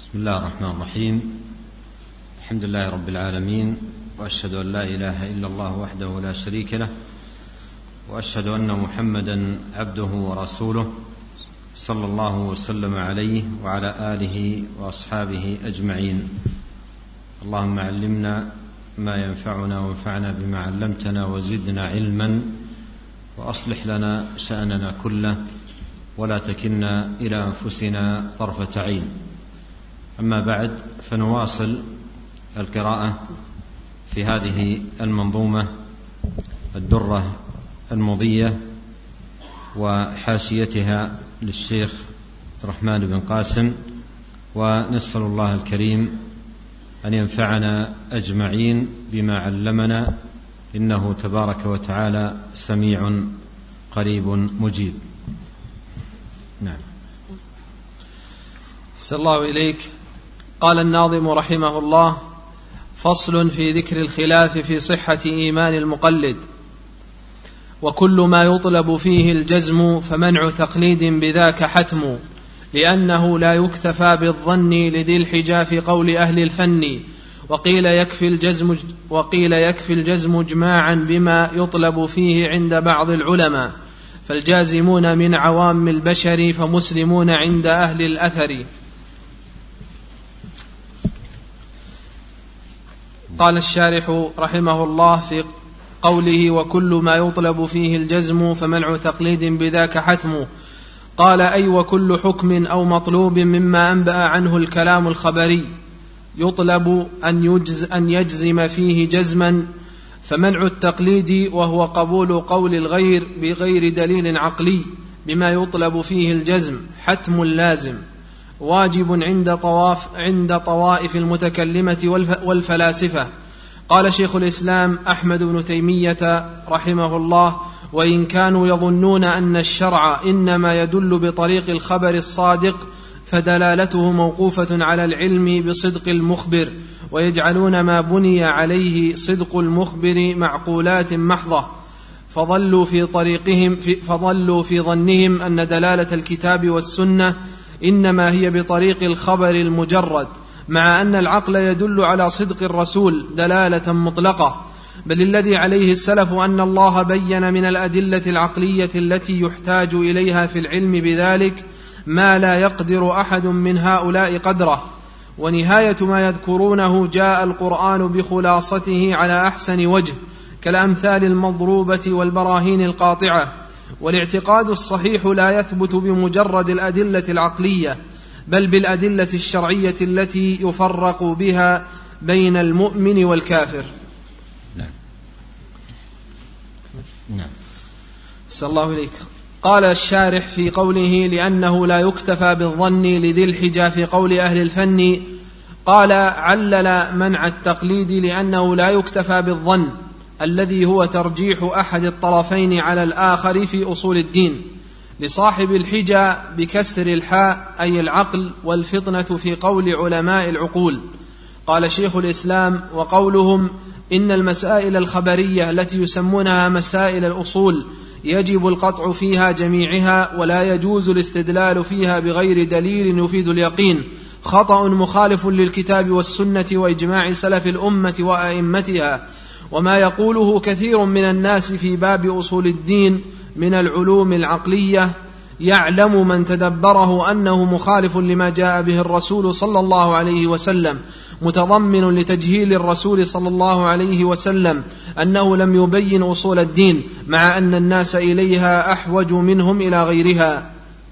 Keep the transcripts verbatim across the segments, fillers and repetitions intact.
بسم الله الرحمن الرحيم. الحمد لله رب العالمين، وأشهد أن لا إله إلا الله وحده لا شريك له، وأشهد أن محمدا عبده ورسوله صلى الله وسلم عليه وعلى آله وأصحابه أجمعين. اللهم علمنا ما ينفعنا وانفعنا بما علمتنا وزدنا علما، وأصلح لنا شأننا كله ولا تكلنا إلى أنفسنا طرفة عين. أما بعد، فنواصل القراءة في هذه المنظومة الدرة المضية وحاشيتها للشيخ الرحمن بن قاسم، ونسأل الله الكريم أن ينفعنا أجمعين بما علمنا، إنه تبارك وتعالى سميع قريب مجيب. نعم. أحسن الله إليك. قال الناظم رحمه الله: فصل في ذكر الخلاف في صحة إيمان المقلد. وكل ما يطلب فيه الجزم فمنع تقليد بذاك حتم، لأنه لا يكتفى بالظن لذي الحجة في قول أهل الفن. وقيل يكفي الجزم, وقيل يكفي الجزم إجماعا بما يطلب فيه عند بعض العلماء، فالجازمون من عوام البشر فمسلمون عند أهل الأثر. قال الشارح رحمه الله في قوله: وكل ما يطلب فيه الجزم فمنع تقليد بذاك حتم، قال: أي وكل حكم أو مطلوب مما أنبأ عنه الكلام الخبري يطلب أن, يجز أن يجزم فيه جزما، فمنع التقليد وهو قبول قول الغير بغير دليل عقلي بما يطلب فيه الجزم حتم لازم واجب عند طواف عند طوائف المتكلمة والفلاسفة. قال شيخ الإسلام أحمد بن تيمية رحمه الله: وإن كانوا يظنون أن الشرع إنما يدل بطريق الخبر الصادق فدلالته موقوفة على العلم بصدق المخبر، ويجعلون ما بني عليه صدق المخبر معقولات محضة، فضلوا في طريقهم في فضلوا في ظنهم أن دلالة الكتاب والسنة إنما هي بطريق الخبر المجرد، مع أن العقل يدل على صدق الرسول دلالة مطلقة. بل الذي عليه السلف أن الله بين من الأدلة العقلية التي يحتاج إليها في العلم بذلك ما لا يقدر أحد من هؤلاء قدره. ونهاية ما يذكرونه جاء القرآن بخلاصته على أحسن وجه، كالأمثال المضروبة والبراهين القاطعة. والاعتقاد الصحيح لا يثبت بمجرد الأدلة العقلية، بل بالأدلة الشرعية التي يفرق بها بين المؤمن والكافر. نعم. نعم. صلى الله عليك. قال الشارح في قوله: لأنه لا يكتفى بالظن لذي الحجة في قول أهل الفن، قال: علل منع التقليد لأنه لا يكتفى بالظن الذي هو ترجيح أحد الطرفين على الآخر في أصول الدين، لصاحب الحجة بكسر الحاء أي العقل والفطنة في قول علماء العقول. قال شيخ الإسلام: وقولهم إن المسائل الخبرية التي يسمونها مسائل الأصول يجب القطع فيها جميعها، ولا يجوز الاستدلال فيها بغير دليل يفيد اليقين، خطأ مخالف للكتاب والسنة وإجماع سلف الأمة وأئمتها، وما يقوله كثير من الناس في باب أصول الدين من العلوم العقلية يعلم من تدبره أنه مخالف لما جاء به الرسول صلى الله عليه وسلم، متضمن لتجهيل الرسول صلى الله عليه وسلم أنه لم يبين أصول الدين، مع أن الناس إليها أحوج منهم إلى غيرها.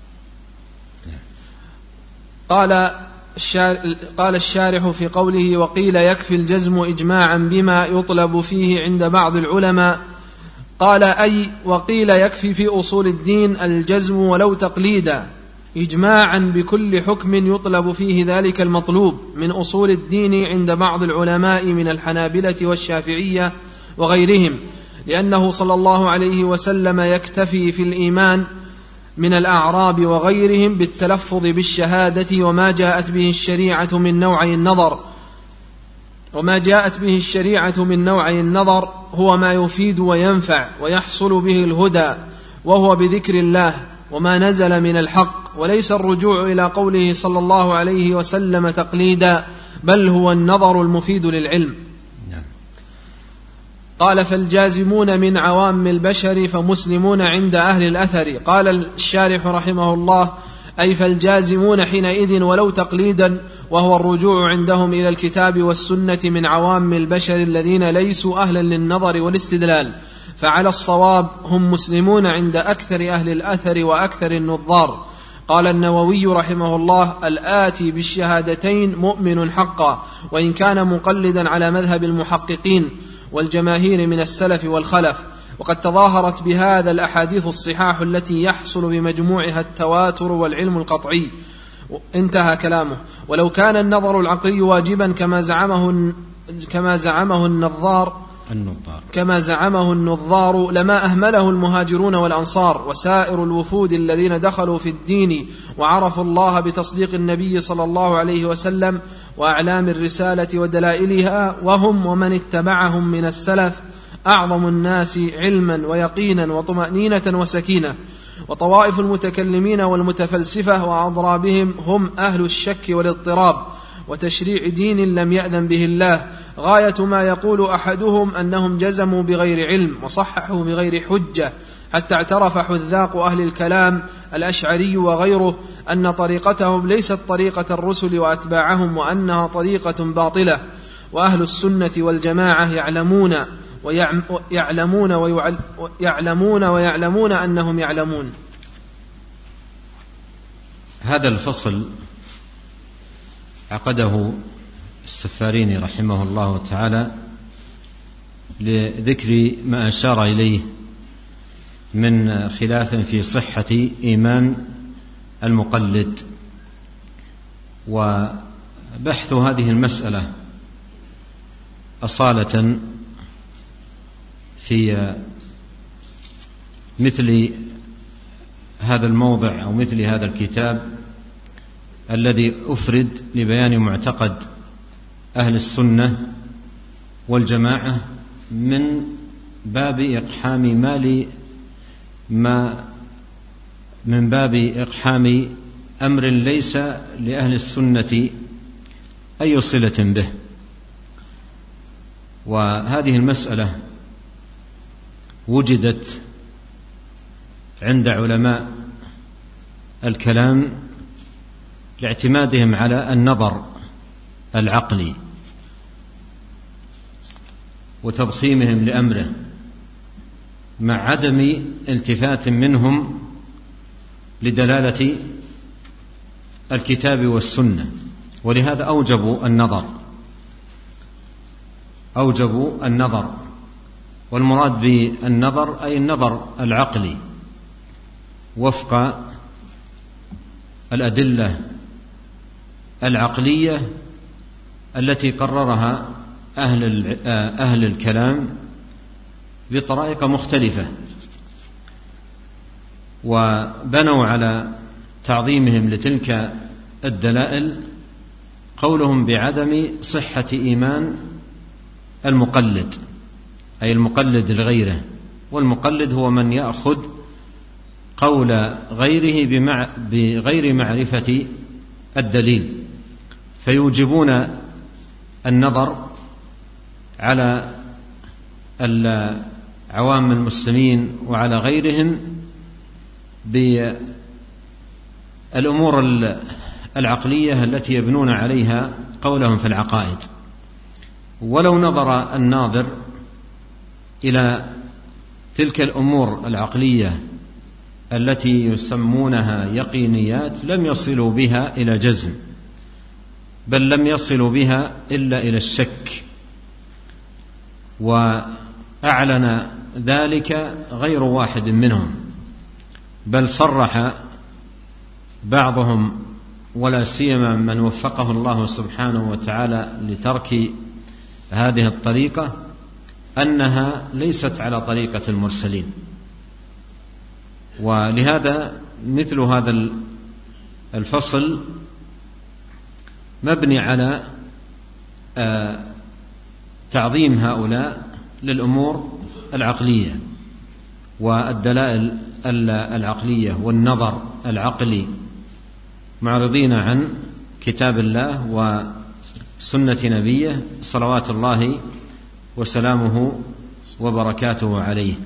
قال قال الشارح في قوله: وقيل يكفي الجزم إجماعا بما يطلب فيه عند بعض العلماء، قال: أي وقيل يكفي في أصول الدين الجزم ولو تقليدا، إجماعا بكل حكم يطلب فيه ذلك المطلوب من أصول الدين عند بعض العلماء من الحنابلة والشافعية وغيرهم، لأنه صلى الله عليه وسلم يكتفي في الإيمان من الأعراب وغيرهم بالتلفظ بالشهادة، وما جاءت به الشريعة من نوعي النظر وما جاءت به الشريعة من نوعي النظر هو ما يفيد وينفع ويحصل به الهدى، وهو بذكر الله وما نزل من الحق، وليس الرجوع إلى قوله صلى الله عليه وسلم تقليدا، بل هو النظر المفيد للعلم. قال: فالجازمون من عوام البشر فمسلمون عند أهل الأثر. قال الشارح رحمه الله: أي فالجازمون حينئذ ولو تقليدا، وهو الرجوع عندهم إلى الكتاب والسنة من عوام البشر الذين ليسوا أهلا للنظر والاستدلال، فعلى الصواب هم مسلمون عند أكثر أهل الأثر وأكثر النظار. قال النووي رحمه الله: الآتي بالشهادتين مؤمن حقا، وإن كان مقلدا على مذهب المحققين والجماهير من السلف والخلف، وقد تظاهرت بهذا الأحاديث الصحاح التي يحصل بمجموعها التواتر والعلم القطعي. انتهى كلامه. ولو كان النظر العقلي واجبا كما زعمه كما زعمه النظار النظار كما زعمه النظار لما أهمله المهاجرون والأنصار وسائر الوفود الذين دخلوا في الدين وعرفوا الله بتصديق النبي صلى الله عليه وسلم وأعلام الرسالة ودلائلها، وهم ومن اتبعهم من السلف أعظم الناس علما ويقينا وطمأنينة وسكينة. وطوائف المتكلمين والمتفلسفة وأضرابهم هم أهل الشك والاضطراب وتشريع دين لم يأذن به الله. غاية ما يقول أحدهم أنهم جزموا بغير علم وصححوا بغير حجة، حتى اعترف حذاق أهل الكلام الأشعري وغيره أن طريقتهم ليست طريقة الرسل وأتباعهم، وأنها طريقة باطلة. وأهل السنة والجماعة يعلمون ويعلمون ويعلمون ويعلمون أنهم يعلمون. هذا الفصل عقده السفاريني رحمه الله تعالى لذكر ما أشار إليه من خلاف في صحة إيمان المقلد. وبحث هذه المسألة أصالة في مثل هذا الموضع أو مثل هذا الكتاب الذي أفرد لبيان معتقد أهل السنة والجماعة من باب إقحام مال ما من باب إقحام أمر ليس لأهل السنة أي صلة به. وهذه المسألة وجدت عند علماء الكلام لاعتمادهم على النظر العقلي وتضخيمهم لأمره مع عدم التفات منهم لدلالة الكتاب والسنة، ولهذا أوجبوا النظر أوجبوا النظر والمراد بالنظر أي النظر العقلي وفق الأدلة العقلية التي قررها أهل أهل الكلام بطرائق مختلفة، وبنوا على تعظيمهم لتلك الدلائل قولهم بعدم صحة إيمان المقلد، أي المقلد لغيره. والمقلد هو من يأخذ قول غيره بمع بغير معرفة الدليل، فيوجبون النظر على عوام المسلمين وعلى غيرهم بالأمور العقلية التي يبنون عليها قولهم في العقائد. ولو نظر الناظر إلى تلك الأمور العقلية التي يسمونها يقينيات لم يصلوا بها إلى جزم، بل لم يصلوا بها إلا إلى الشك، وأعلن ذلك غير واحد منهم، بل صرح بعضهم ولا سيما من وفقه الله سبحانه وتعالى لترك هذه الطريقة أنها ليست على طريقة المرسلين. ولهذا مثل هذا الفصل مبني على تعظيم هؤلاء للأمور العقلية والدلائل العقلية والنظر العقلي معرضين عن كتاب الله وسنة نبيه صلوات الله وسلامه وبركاته عليه.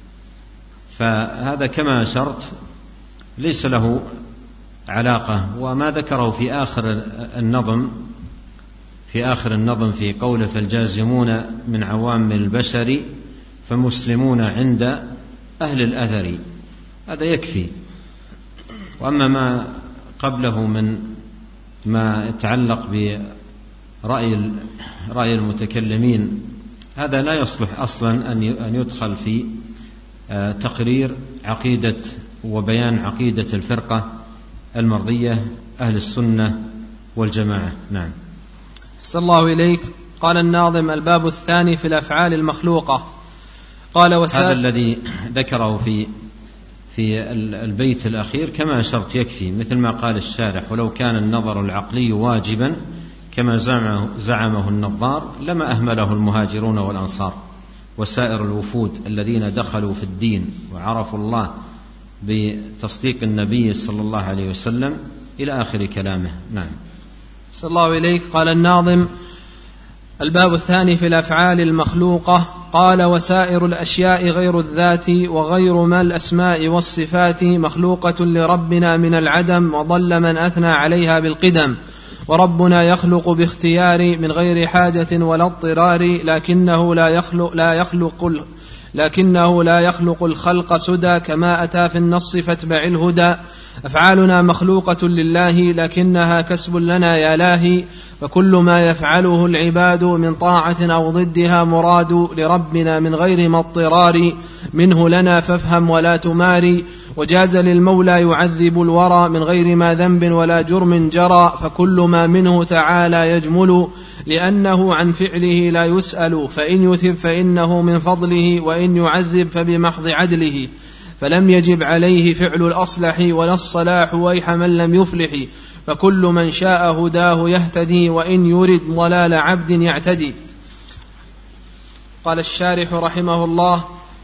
فهذا كما أشرت ليس له علاقة. وما ذكره في آخر النظم في آخر النظم في قوله فالجازمون من عوام البشر فمسلمون عند أهل الأثر، هذا يكفي. وأما ما قبله من ما يتعلق برأي رأي المتكلمين هذا لا يصلح أصلا أن يدخل في تقرير عقيدة وبيان عقيدة الفرقة المرضية أهل السنة والجماعة. نعم. أحسن الله إليك. قال الناظم: الباب الثاني في الأفعال المخلوقة. قال وسا... هذا الذي ذكره في في البيت الأخير كما أشرت يكفي، مثل ما قال الشارح: ولو كان النظر العقلي واجبا كما زعمه, زعمه النظار لما أهمله المهاجرون والأنصار وسائر الوفود الذين دخلوا في الدين وعرفوا الله بتصديق النبي صلى الله عليه وسلم إلى آخر كلامه. نعم. صلى الله إليك. قال الناظم: الباب الثاني في الأفعال المخلوقة. قال وسائر الأشياء غير الذات وغير ما الأسماء والصفات مخلوقة لربنا من العدم، وضل من أثنى عليها بالقدم. وربنا يخلق باختيار من غير حاجة ولا اضطرار، لكنه لا يخلق, لا يخلق لكنه لا يخلق الخلق سدى، كما أتى في النص فاتبع الهدى. أفعالنا مخلوقة لله لكنها كسب لنا يا لاهي، فكل ما يفعله العباد من طاعة أو ضدها مراد، لربنا من غير ما اضطرار منه لنا فافهم ولا تماري. وجاز للمولى يعذب الورى من غير ما ذنب ولا جرم جرى، فكل ما منه تعالى يجمل لأنه عن فعله لا يسأل، فإن يثب فإنه من فضله وإن يعذب فبمحض عدله، فلم يجب عليه فعل الأصلح ولا الصلاح ويح من لم يفلح، فكل من شاء هداه يهتدي وإن يرد ضلال عبد يعتدي. قال الشارح رحمه الله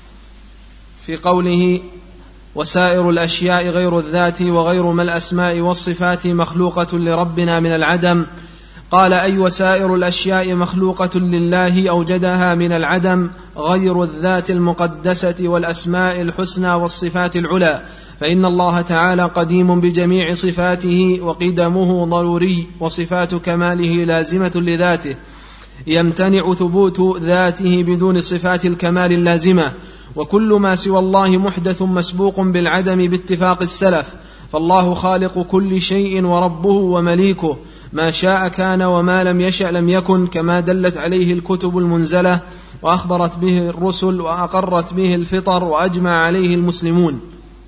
في قوله وسائر الأشياء غير الذات وغير ما الأسماء والصفات مخلوقة لربنا من العدم. قال أي وسائر الأشياء مخلوقة لله أوجدها من العدم، غير الذات المقدسة والأسماء الحسنى والصفات العلى، فإن الله تعالى قديم بجميع صفاته وقدمه ضروري، وصفات كماله لازمة لذاته، يمتنع ثبوت ذاته بدون صفات الكمال اللازمة. وكل ما سوى الله محدث مسبوق بالعدم باتفاق السلف، فالله خالق كل شيء وربه ومليكه، ما شاء كان وما لم يشأ لم يكن، كما دلت عليه الكتب المنزلة وأخبرت به الرسل وأقرت به الفطر وأجمع عليه المسلمون.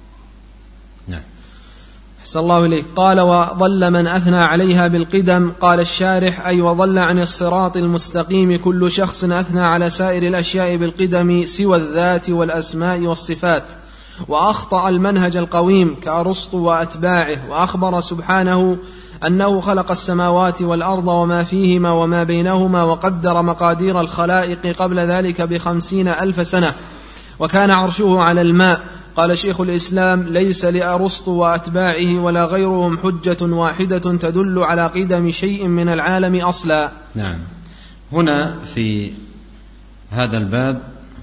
نعم. أحسن الله إليك. قال وضل من أثنى عليها بالقدم. قال الشارح أي وضل عن الصراط المستقيم كل شخص أثنى على سائر الأشياء بالقدم سوى الذات والأسماء والصفات، وأخطأ المنهج القويم كأرسطو وأتباعه، وأخبر سبحانه أنه خلق السماوات والأرض وما فيهما وما بينهما، وقدر مقادير الخلائق قبل ذلك بخمسين ألف سنة، وكان عرشه على الماء. قال شيخ الإسلام ليس لأرسطو وأتباعه ولا غيرهم حجة واحدة تدل على قدم شيء من العالم أصلا. نعم. هنا في هذا الباب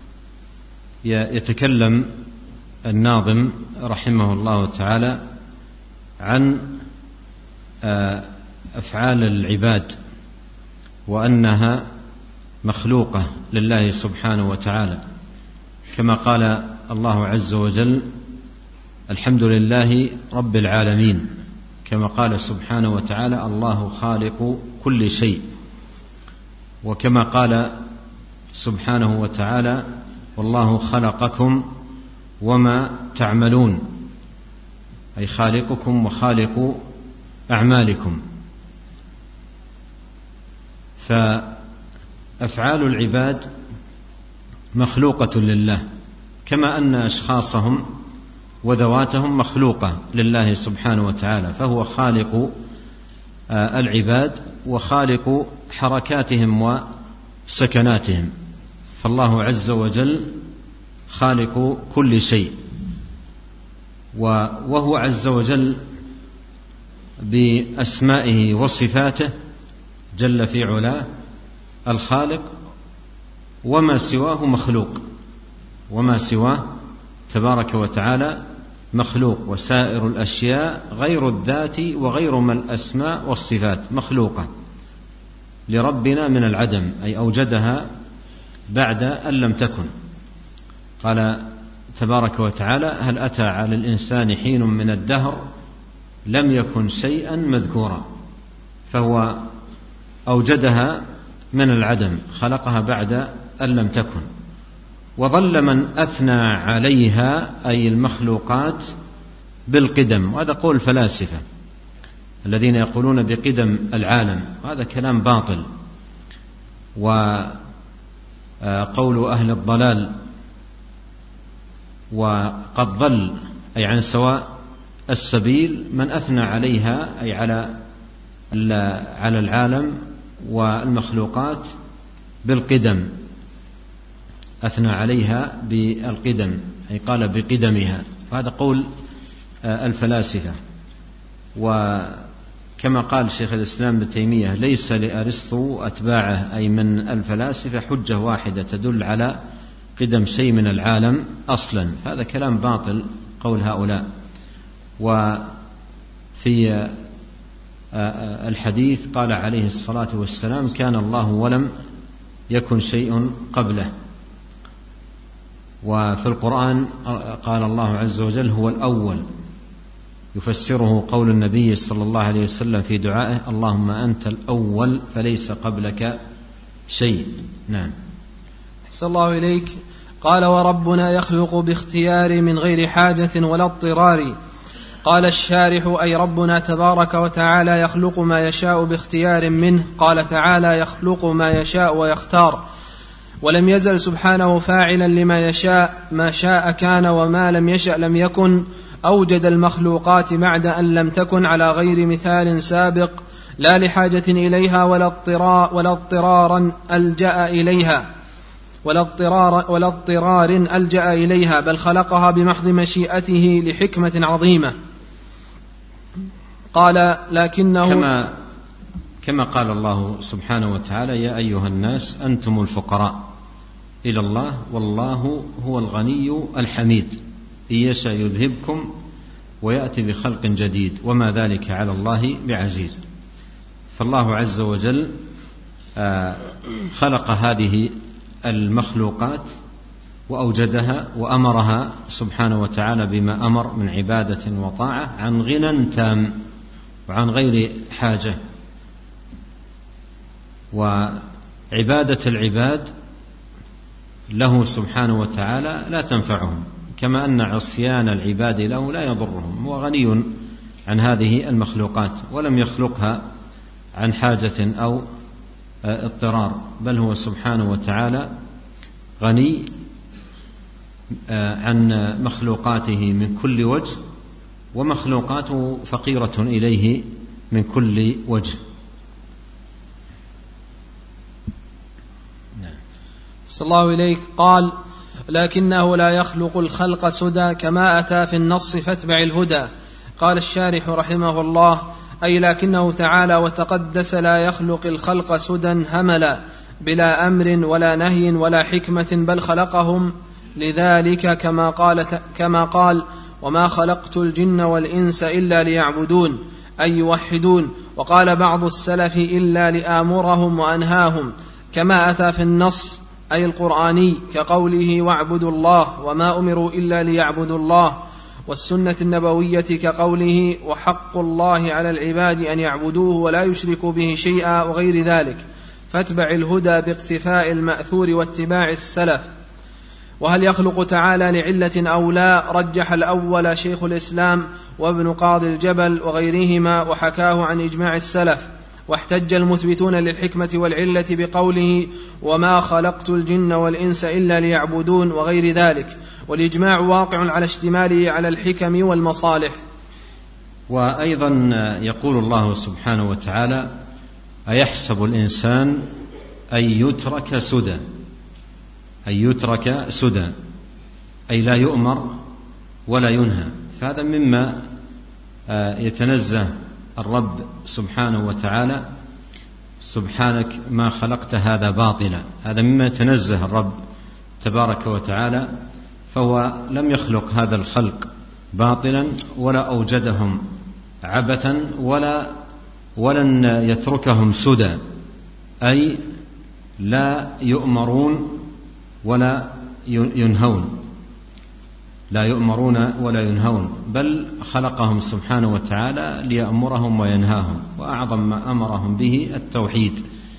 يتكلم الناظم رحمه الله تعالى عن أفعال العباد وأنها مخلوقة لله سبحانه وتعالى، كما قال الله عز وجل الحمد لله رب العالمين، كما قال سبحانه وتعالى الله خالق كل شيء، وكما قال سبحانه وتعالى والله خلقكم وما تعملون، أي خالقكم وخالق أعمالكم. فأفعال العباد مخلوقة لله، كما أن أشخاصهم وذواتهم مخلوقة لله سبحانه وتعالى، فهو خالق العباد وخالق حركاتهم وسكناتهم، فالله عز وجل خالق كل شيء، وهو عز وجل بأسمائه وصفاته جل في علاه الخالق، وما سواه مخلوق، وما سواه تبارك وتعالى مخلوق، وسائر الأشياء غير الذات وغير ما الأسماء والصفات مخلوقة لربنا من العدم، أي أوجدها بعد أن لم تكن. قال تبارك وتعالى: هل أتى على الإنسان حين من الدهر لم يكن شيئا مذكورا، فهو أوجدها من العدم، خلقها بعد أن لم تكن. وظل من أثنى عليها أي المخلوقات بالقدم، وهذا قول الفلاسفة الذين يقولون بقدم العالم، وهذا كلام باطل. وقول أهل الضلال وقد ضل أي عن سواء السبيل من أثنى عليها أي على على العالم والمخلوقات بالقدم، أثنى عليها بالقدم أي قال بقدمها، وهذا قول الفلاسفة. وكما قال شيخ الإسلام ابن تيمية: ليس لأرسطو أتباعه أي من الفلاسفة حجة واحدة تدل على قدم شيء من العالم أصلا، فهذا كلام باطل قول هؤلاء. وفي الحديث قال عليه الصلاة والسلام: كان الله ولم يكن شيء قبله. وفي القرآن قال الله عز وجل: هو الأول، يفسره قول النبي صلى الله عليه وسلم في دعائه: اللهم أنت الأول فليس قبلك شيء. نعم. أحسن الله إليك. قال: وربنا يخلق باختيار من غير حاجة ولا اضطرار. قال الشارح: أي ربنا تبارك وتعالى يخلق ما يشاء باختيار منه. قال تعالى: يخلق ما يشاء ويختار، ولم يزل سبحانه فاعلا لما يشاء، ما شاء كان وما لم يشأ لم يكن. أوجد المخلوقات بعد أن لم تكن على غير مثال سابق، لا لحاجة إليها ولا اضطرار ولا اضطرارا ألجأ إليها ولا اضطرار ولا اضطرار ألجأ إليها، بل خلقها بمحض مشيئته لحكمة عظيمة. قال: لكنه كما كما قال الله سبحانه وتعالى: يا أيها الناس أنتم الفقراء إلى الله والله هو الغني الحميد، إن يشاء يذهبكم ويأتي بخلق جديد وما ذلك على الله بعزيز. فالله عز وجل خلق هذه المخلوقات وأوجدها وأمرها سبحانه وتعالى بما أمر من عبادة وطاعة عن غنى تام وعن غير حاجة. وعبادة العباد له سبحانه وتعالى لا تنفعهم، كما أن عصيان العباد له لا يضرهم. هو غني عن هذه المخلوقات ولم يخلقها عن حاجة أو اضطرار، بل هو سبحانه وتعالى غني عن مخلوقاته من كل وجه، ومخلوقاته فقيرة إليه من كل وجه. صلى الله إليك. قال: لكنه لا يخلق الخلق سدى كما أتى في النص فاتبع الهدى. قال الشارح رحمه الله: أي لكنه تعالى وتقدس لا يخلق الخلق سدى هملا بلا أمر ولا نهي ولا حكمة، بل خلقهم لذلك كما قال, كما قال: وما خلقت الجن والإنس إلا ليعبدون، أي يوحدون. وقال بعض السلف: إلا لآمرهم وأنهاهم، كما أتى في النص أي القرآني كقوله: واعبدوا الله وما أمروا إلا ليعبدوا الله. والسنة النبوية كقوله: وحق الله على العباد أن يعبدوه ولا يشركوا به شيئا، وغير ذلك. فاتبع الهدى باقتفاء المأثور واتباع السلف. وهل يخلق تعالى لعلة أو لا؟ رجح الأول شيخ الإسلام وابن قاضي الجبل وغيرهما، وحكاه عن إجماع السلف. واحتج المثبتون للحكمة والعلة بقوله: وما خلقت الجن والإنس إلا ليعبدون، وغير ذلك. والإجماع واقع على اشتماله على الحكم والمصالح. وأيضا يقول الله سبحانه وتعالى: أيحسب الإنسان أن يترك سدى، أن يترك سدى أي لا يؤمر ولا ينهى. فهذا مما يتنزه الرب سبحانه وتعالى: سبحانك ما خلقت هذا باطلا. هذا مما يتنزه الرب تبارك وتعالى، فهو لم يخلق هذا الخلق باطلا ولا أوجدهم عبثا ولا ولن يتركهم سدى، أي لا يؤمرون ولا ينهون، لا يؤمرون ولا ينهون، بل خلقهم سبحانه وتعالى ليأمرهم وينهاهم، وأعظم ما أمرهم به التوحيد،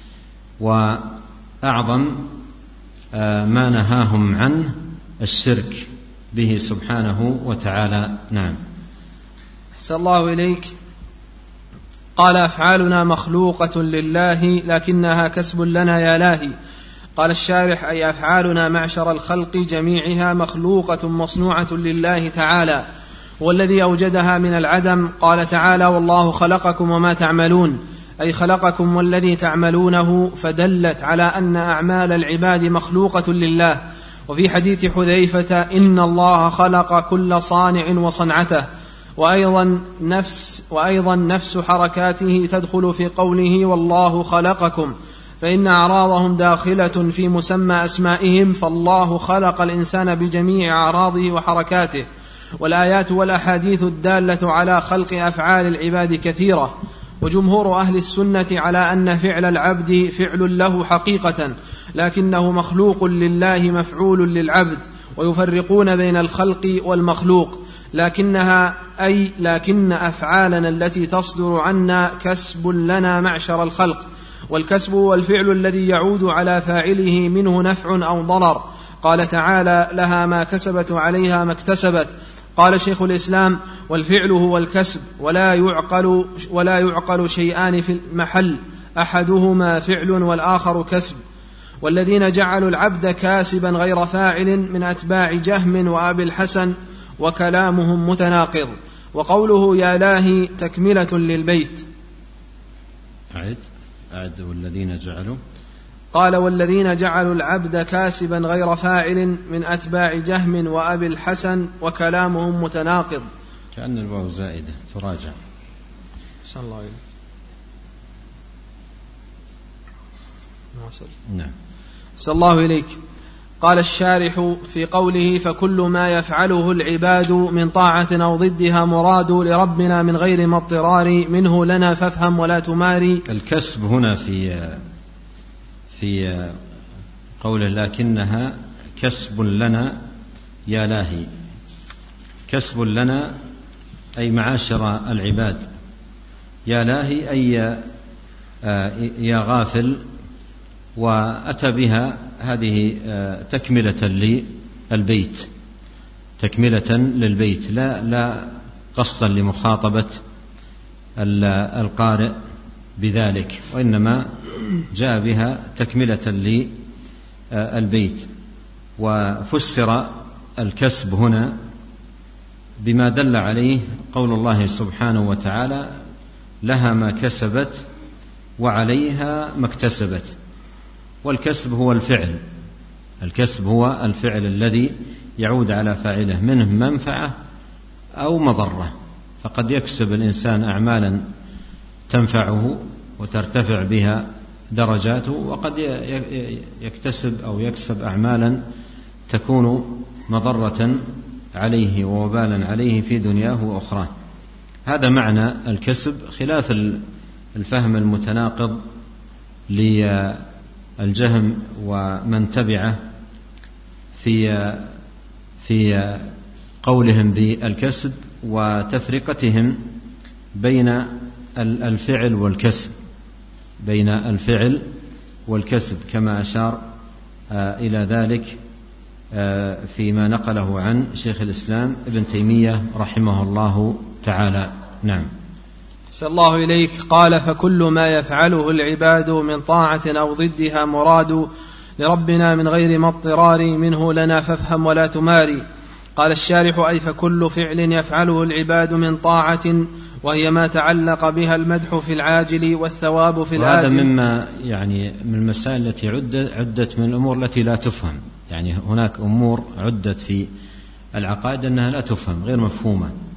وأعظم ما نهاهم عنه الشرك به سبحانه وتعالى. نعم. أحسن الله إليك. قال: أفعالنا مخلوقة لله لكنها كسب لنا يا لاهي. قال الشارح: أي أفعالنا معشر الخلق جميعها مخلوقة مصنوعة لله تعالى، والذي أوجدها من العدم. قال تعالى: والله خلقكم وما تعملون، أي خلقكم والذي تعملونه، فدلت على أن أعمال العباد مخلوقة لله. وفي حديث حذيفة: إن الله خلق كل صانع وصنعته. وأيضا نفس, وأيضا نفس حركاته تدخل في قوله: والله خلقكم، فإن أعراضهم داخلة في مسمى أسمائهم، فالله خلق الإنسان بجميع أعراضه وحركاته. والآيات والأحاديث الدالة على خلق أفعال العباد كثيرة، وجمهور أهل السنة على أن فعل العبد فعل له حقيقة، لكنه مخلوق لله مفعول للعبد، ويفرقون بين الخلق والمخلوق، لكنها أي لكن أفعالنا التي تصدر عنا كسب لنا معشر الخلق. والكسب هو الفعل الذي يعود على فاعله منه نفع أو ضرر. قال تعالى: لها ما كسبت وعليها ما اكتسبت. قال شيخ الإسلام: والفعل هو الكسب، ولا يعقل, ولا يعقل شيئان في المحل، أحدهما فعل والآخر كسب. والذين جعلوا العبد كاسبا غير فاعل من أتباع جهم وأبي الحسن، وكلامهم متناقض. وقوله يا لاهي تكملة للبيت. أعد أعد والذين جعلوا قال: والذين جعلوا العبد كاسبا غير فاعل من أتباع جهم وأبي الحسن، وكلامهم متناقض. كأن الواو زائدة تراجع. صلى الله عليه وسلم. نعم. صلى الله إليك. قال الشارح في قوله: فكل ما يفعله العباد من طاعة أو ضدها مراد لربنا من غير ما اضطرار منه لنا فافهم ولا تماري. الكسب هنا في في قوله: لكنها كسب لنا يا لاهي. كسب لنا أي معاشر العباد، يا لاهي أي يا غافل. وأتى بها هذه تكملة للبيت، تكملة للبيت، لا لا قصدا لمخاطبة القارئ بذلك، وإنما جاء بها تكملة للبيت. وفسر الكسب هنا بما دل عليه قول الله سبحانه وتعالى: لها ما كسبت وعليها ما اكتسبت. والكسب هو الفعل، الكسب هو الفعل الذي يعود على فاعله منه منفعة أو مضرة. فقد يكسب الإنسان أعمالا تنفعه وترتفع بها درجاته، وقد يكتسب أو يكسب أعمالا تكون مضرة عليه ووبالا عليه في دنياه وأخراه. هذا معنى الكسب، خلاف الفهم المتناقض للجهم ومن تبعه في في قولهم بالكسب وتفرقتهم بين الفعل والكسب، بين الفعل والكسب، كما أشار إلى ذلك فيما نقله عن شيخ الإسلام ابن تيمية رحمه الله تعالى. نعم. صلى الله إليك. قال: فكل ما يفعله العباد من طاعة أو ضدها مراد لربنا من غير ما اضطرار منه لنا فافهم ولا تماري. قال الشارح: أي فكل فعل يفعله العباد من طاعة، وهي ما تعلق بها المدح في العاجل والثواب في الآجل. وهذا مما يعني من المسائل التي عدت, عدت من الأمور التي لا تفهم. يعني هناك أمور عدت في العقائد أنها لا تفهم، غير مفهومة،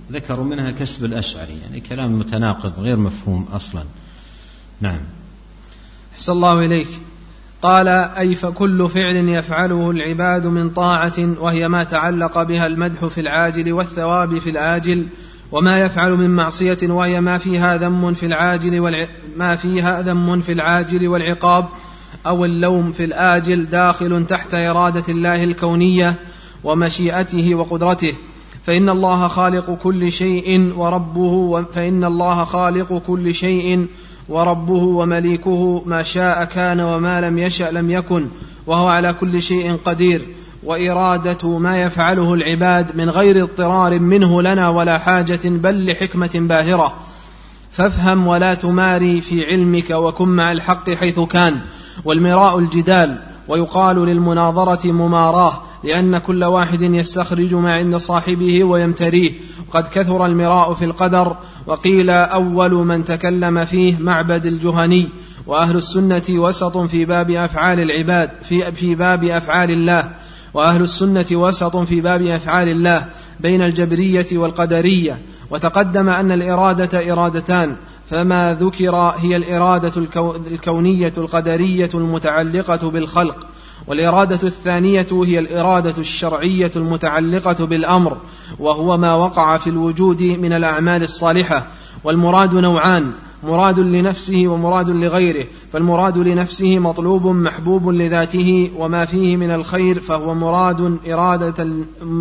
ذكروا منها كسب الأشعري، يعني كلام متناقض غير مفهوم أصلا. نعم. أحسن الله إليك. قال: أي فكل فعل يفعله العباد من طاعة، وهي ما تعلق بها المدح في العاجل والثواب في الآجل، وما يفعل من معصية وهي ما فيها ذم في العاجل والع... ما فيها ذم في العاجل والعقاب أو اللوم في الآجل، داخل تحت إرادة الله الكونية ومشيئته وقدرته، فإن الله خالق كل شيء وربه و... فإن الله خالق كل شيء وربه ومليكه، ما شاء كان وما لم يشأ لم يكن، وهو على كل شيء قدير. وإرادة ما يفعله العباد من غير اضطرار منه لنا ولا حاجة، بل لحكمة باهرة. فافهم ولا تماري في علمك، وكن مع الحق حيث كان. والمراء الجدال، ويقال للمناظرة مماراه، لأن كل واحد يستخرج ما عند صاحبه ويمتريه. وقد كثر المراء في القدر، وقيل أول من تكلم فيه معبد الجهني. وأهل السنة وسط في باب أفعال العباد في, في باب أفعال الله وأهل السنة وسط في باب أفعال الله بين الجبرية والقدرية. وتقدم أن الإرادة إرادتان، فما ذكر هي الإرادة الكونية القدرية المتعلقة بالخلق، والإرادة الثانية هي الإرادة الشرعية المتعلقة بالأمر، وهو ما وقع في الوجود من الأعمال الصالحة. والمراد نوعان: مراد لنفسه ومراد لغيره. فالمراد لنفسه مطلوب محبوب لذاته وما فيه من الخير، فهو مراد إرادة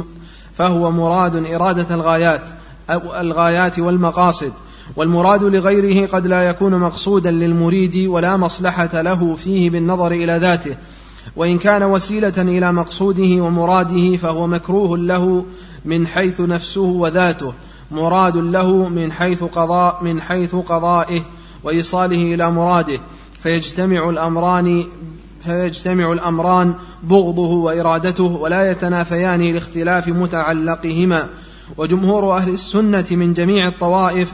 فهو مراد إرادة الغايات أو الغايات والمقاصد. والمراد لغيره قد لا يكون مقصودا للمريد ولا مصلحة له فيه بالنظر إلى ذاته، وإن كان وسيلة إلى مقصوده ومراده فهو مكروه له من حيث نفسه وذاته، مراد له من حيث قضاء من حيث قضائه وإيصاله إلى مراده. فيجتمع الأمران فيجتمع الأمران بغضه وإرادته، ولا يتنافيان لاختلاف متعلقهما. وجمهور أهل السنة من جميع الطوائف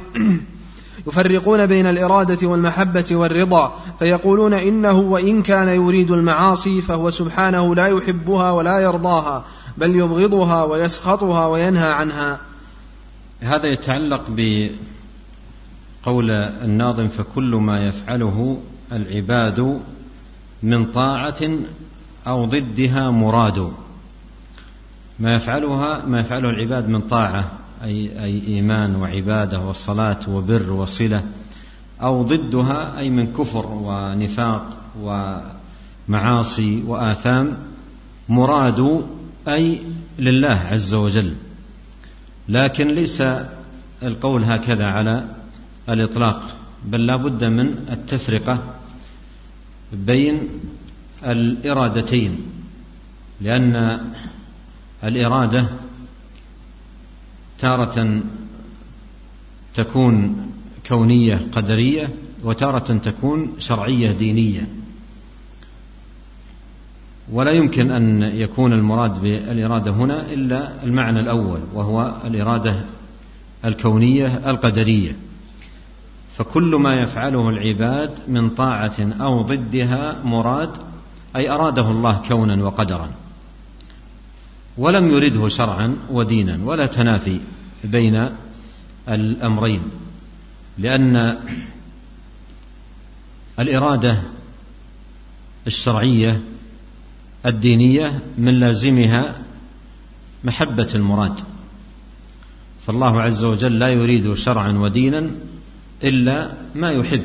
يفرقون بين الإرادة والمحبة والرضا، فيقولون إنه وإن كان يريد المعاصي فهو سبحانه لا يحبها ولا يرضاها، بل يبغضها ويسخطها وينهى عنها. هذا يتعلق بقول الناظم: فكل ما يفعله العباد من طاعة أو ضدها مراد. ما يفعلها ما يفعله العباد من طاعة، أي, أي إيمان وعبادة وصلاة وبر وصلة، أو ضدها أي من كفر ونفاق ومعاصي وآثام، مراد أي لله عز وجل. لكن ليس القول هكذا على الإطلاق، بل لا بد من التفرقة بين الإرادتين، لأن الإرادة تارة تكون كونية قدرية، وتارة تكون شرعية دينية، ولا يمكن أن يكون المراد بالإرادة هنا إلا المعنى الأول، وهو الإرادة الكونية القدرية. فكل ما يفعله العباد من طاعة أو ضدها مراد، أي أراده الله كونا وقدرا، ولم يرده شرعا ودينا، ولا تنافي بين الأمرين، لأن الإرادة الشرعية الدينية من لازمها محبة المراد، فالله عز وجل لا يريد شرعا ودينا إلا ما يحب.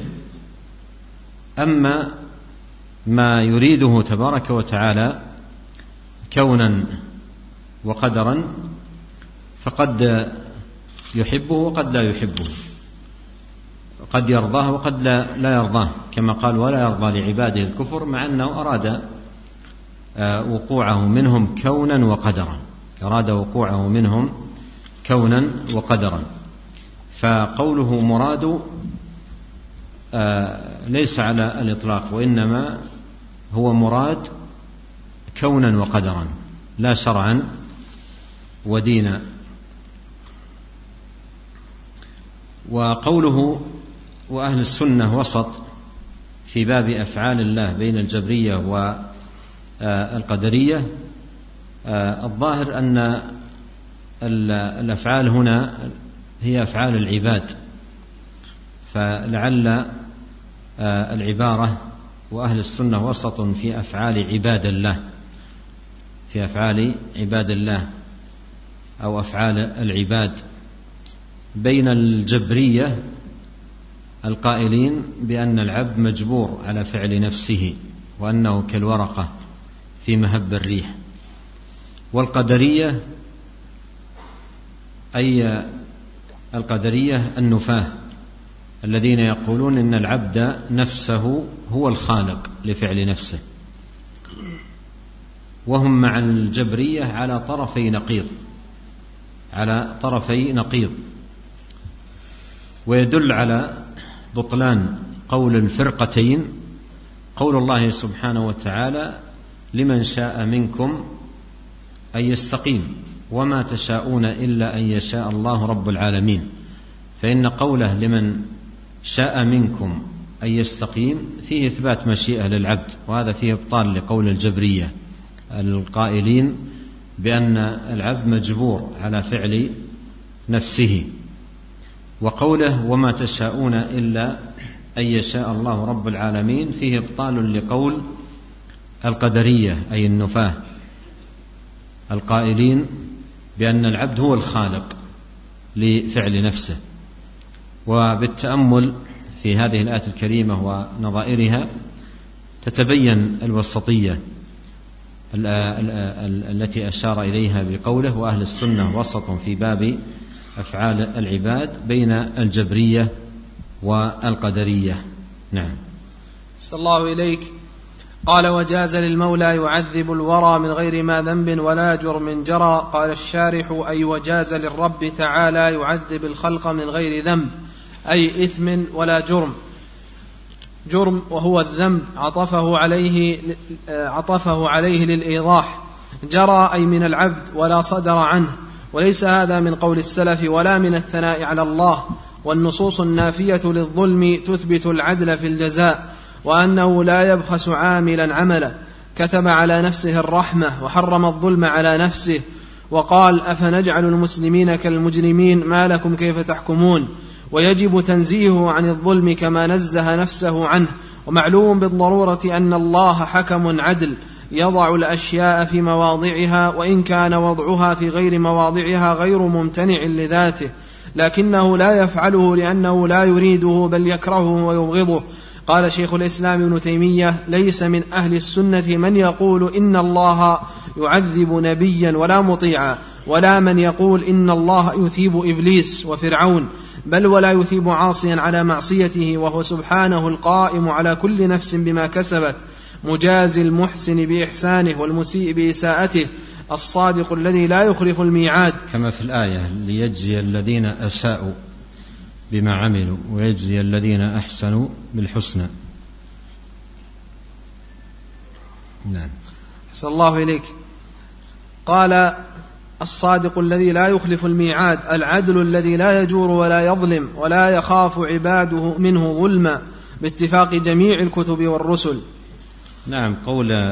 أما ما يريده تبارك وتعالى كونا وقدرا فقد يحبه وقد لا يحبه، قد يرضاه وقد لا, لا يرضاه، كما قال: ولا يرضى لعباده الكفر، مع أنه أراد وقوعه منهم كونا وقدرا، أراد وقوعه منهم كونا وقدرا. فقوله مراد ليس على الإطلاق، وإنما هو مراد كونا وقدرا، لا شرعا ودينا. وقوله وأهل السنة وسط في باب أفعال الله بين الجبرية والقدرية، الظاهر أن الأفعال هنا هي أفعال العباد، فلعل العبارة وأهل السنة وسط في أفعال عباد الله، في أفعال عباد الله أو أفعال العباد، بين الجبرية القائلين بأن العبد مجبور على فعل نفسه وأنه كالورقة في مهب الريح، والقدرية أي القدرية النفاة الذين يقولون إن العبد نفسه هو الخالق لفعل نفسه، وهم مع الجبرية على طرفي نقيض على طرفي نقيض ويدل على بطلان قول الفرقتين قول الله سبحانه وتعالى: لمن شاء منكم أن يستقيم وما تشاءون إلا أن يشاء الله رب العالمين. فإن قوله لمن شاء منكم أن يستقيم فيه إثبات مشيئة للعبد، وهذا فيه إبطال لقول الجبرية القائلين بأن العبد مجبور على فعل نفسه. وقوله وما تشاءون إلا أن يشاء الله رب العالمين فيه إبطال لقول القدرية أي النفاة القائلين بأن العبد هو الخالق لفعل نفسه. وبالتأمل في هذه الآية الكريمة ونظائرها تتبين الوسطية التي أشار إليها بقوله وأهل السنة وسط في باب أفعال العباد بين الجبرية والقدرية. نعم. صلى الله إليك. قال: وجاز للمولى يعذب الورى من غير ما ذنب ولا جرم جرى. قال الشارح: أي وجاز للرب تعالى يعذب الخلق من غير ذنب، أي إثم ولا جرم. جرم وهو الذنب عطفه عليه عطفه عليه للإيضاح. جرى أي من العبد ولا صدر عنه، وليس هذا من قول السلف ولا من الثناء على الله. والنصوص النافية للظلم تثبت العدل في الجزاء، وأنه لا يبخس عاملا عملا. كتب على نفسه الرحمة وحرم الظلم على نفسه، وقال: أفنجعل المسلمين كالمجرمين ما لكم كيف تحكمون. ويجب تنزيهه عن الظلم كما نزه نفسه عنه. ومعلوم بالضرورة أن الله حكم عدل يضع الأشياء في مواضعها، وإن كان وضعها في غير مواضعها غير ممتنع لذاته، لكنه لا يفعله لأنه لا يريده بل يكرهه ويبغضه. قال شيخ الإسلام ابن تيمية: ليس من أهل السنة من يقول إن الله يعذب نبيا ولا مطيعا، ولا من يقول إن الله يثيب إبليس وفرعون، بل ولا يثيب عاصيا على معصيته، وهو سبحانه القائم على كل نفس بما كسبت، مجازي المحسن بإحسانه والمسيء بإساءته، الصادق الذي لا يخلف الميعاد، كما في الآية: ليجزي الذين أساءوا بما عملوا ويجزي الذين أحسنوا بالحسنى. نعم. أحسن الله إليك. قال: الصادق الذي لا يخلف الميعاد، العدل الذي لا يجور ولا يظلم ولا يخاف عباده منه ظلما، باتفاق جميع الكتب والرسل. نعم. قول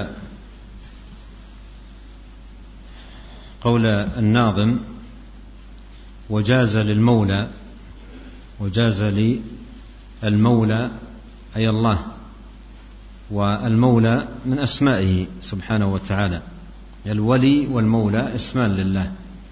قول الناظم: وجاز للمولى، وجاز للمولى أي الله، والمولى من أسمائه سبحانه وتعالى، الولي والمولى اسمان لله،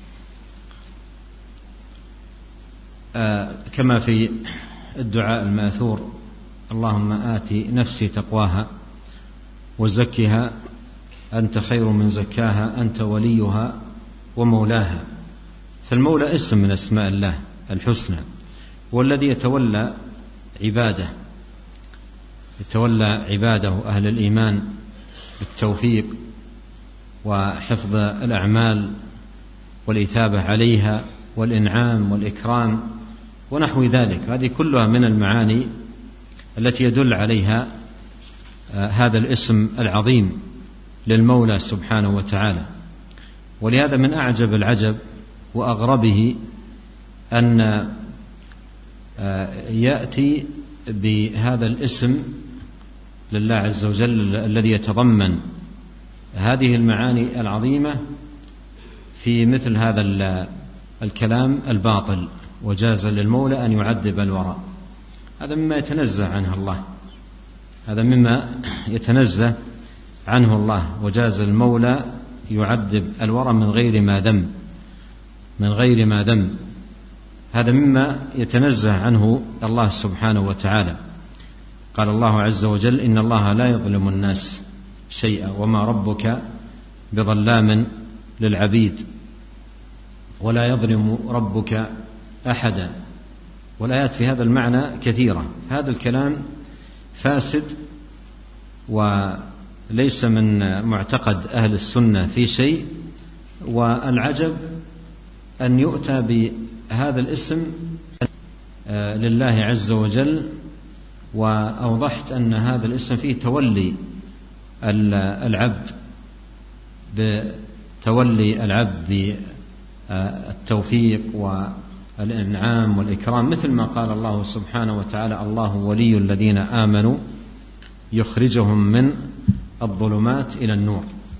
آه كما في الدعاء الماثور: اللهم آت نفسي تقواها وزكها أنت خير من زكاها أنت وليها ومولاها. فالمولى اسم من أسماء الله الحسنى، والذي يتولى عباده يتولى عباده أهل الإيمان بالتوفيق وحفظ الأعمال والإثابة عليها والإنعام والإكرام ونحو ذلك. هذه كلها من المعاني التي يدل عليها هذا الاسم العظيم للمولى سبحانه وتعالى. ولهذا من أعجب العجب وأغربه أن يأتي بهذا الاسم لله عز وجل الذي يتضمن هذه المعاني العظيمة في مثل هذا الكلام الباطل وجاز للمولى أن يعذب الورى، هذا مما يتنزه عنه الله، هذا مما يتنزه عنه الله. وجاز المولى يعذب الورى من غير ما ذنب، من غير ما ذنب، هذا مما يتنزه عنه الله سبحانه وتعالى. قال الله عز وجل: إن الله لا يظلم الناس شيئا وما ربك بظلام للعبيد، ولا يظلم ربك أحدا. والآيات في هذا المعنى كثيرة. هذا الكلام فاسد وليس من معتقد أهل السنة في شيء، والعجب أن يؤتى بهذا الاسم لله عز وجل، وأوضحت أن هذا الاسم فيه تولي العبد، بتولي العبد بالتوفيق والإنعام والإكرام، مثل ما قال الله سبحانه وتعالى: الله ولي الذين آمنوا يخرجهم من الظلمات إلى النور.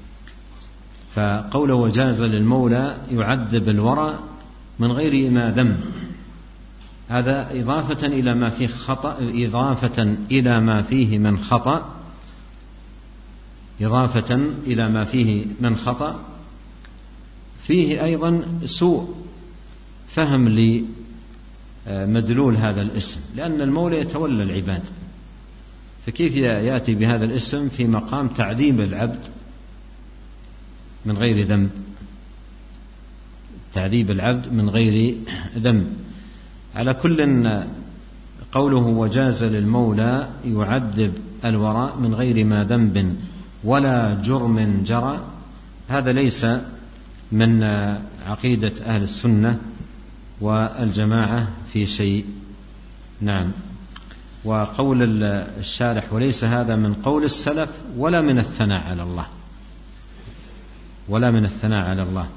فقول وجاز للمولى يعذب الورى من غير ما ذنب، هذا إضافة إلى ما فيه خطأ، إضافة إلى ما فيه من خطأ، إضافة إلى ما فيه من خطأ. فيه أيضا سوء فهم لمدلول هذا الاسم، لأن المولى يتولى العباد، فكيف يأتي بهذا الاسم في مقام تعذيب العبد من غير ذنب، تعذيب العبد من غير ذنب. على كل، قوله وجاز للمولى يعذب الورى من غير ما ذنب ولا جرم جرى، هذا ليس من عقيدة أهل السنة والجماعة في شيء. نعم. وقول الشارح: وليس هذا من قول السلف ولا من الثناء على الله، ولا من الثناء على الله.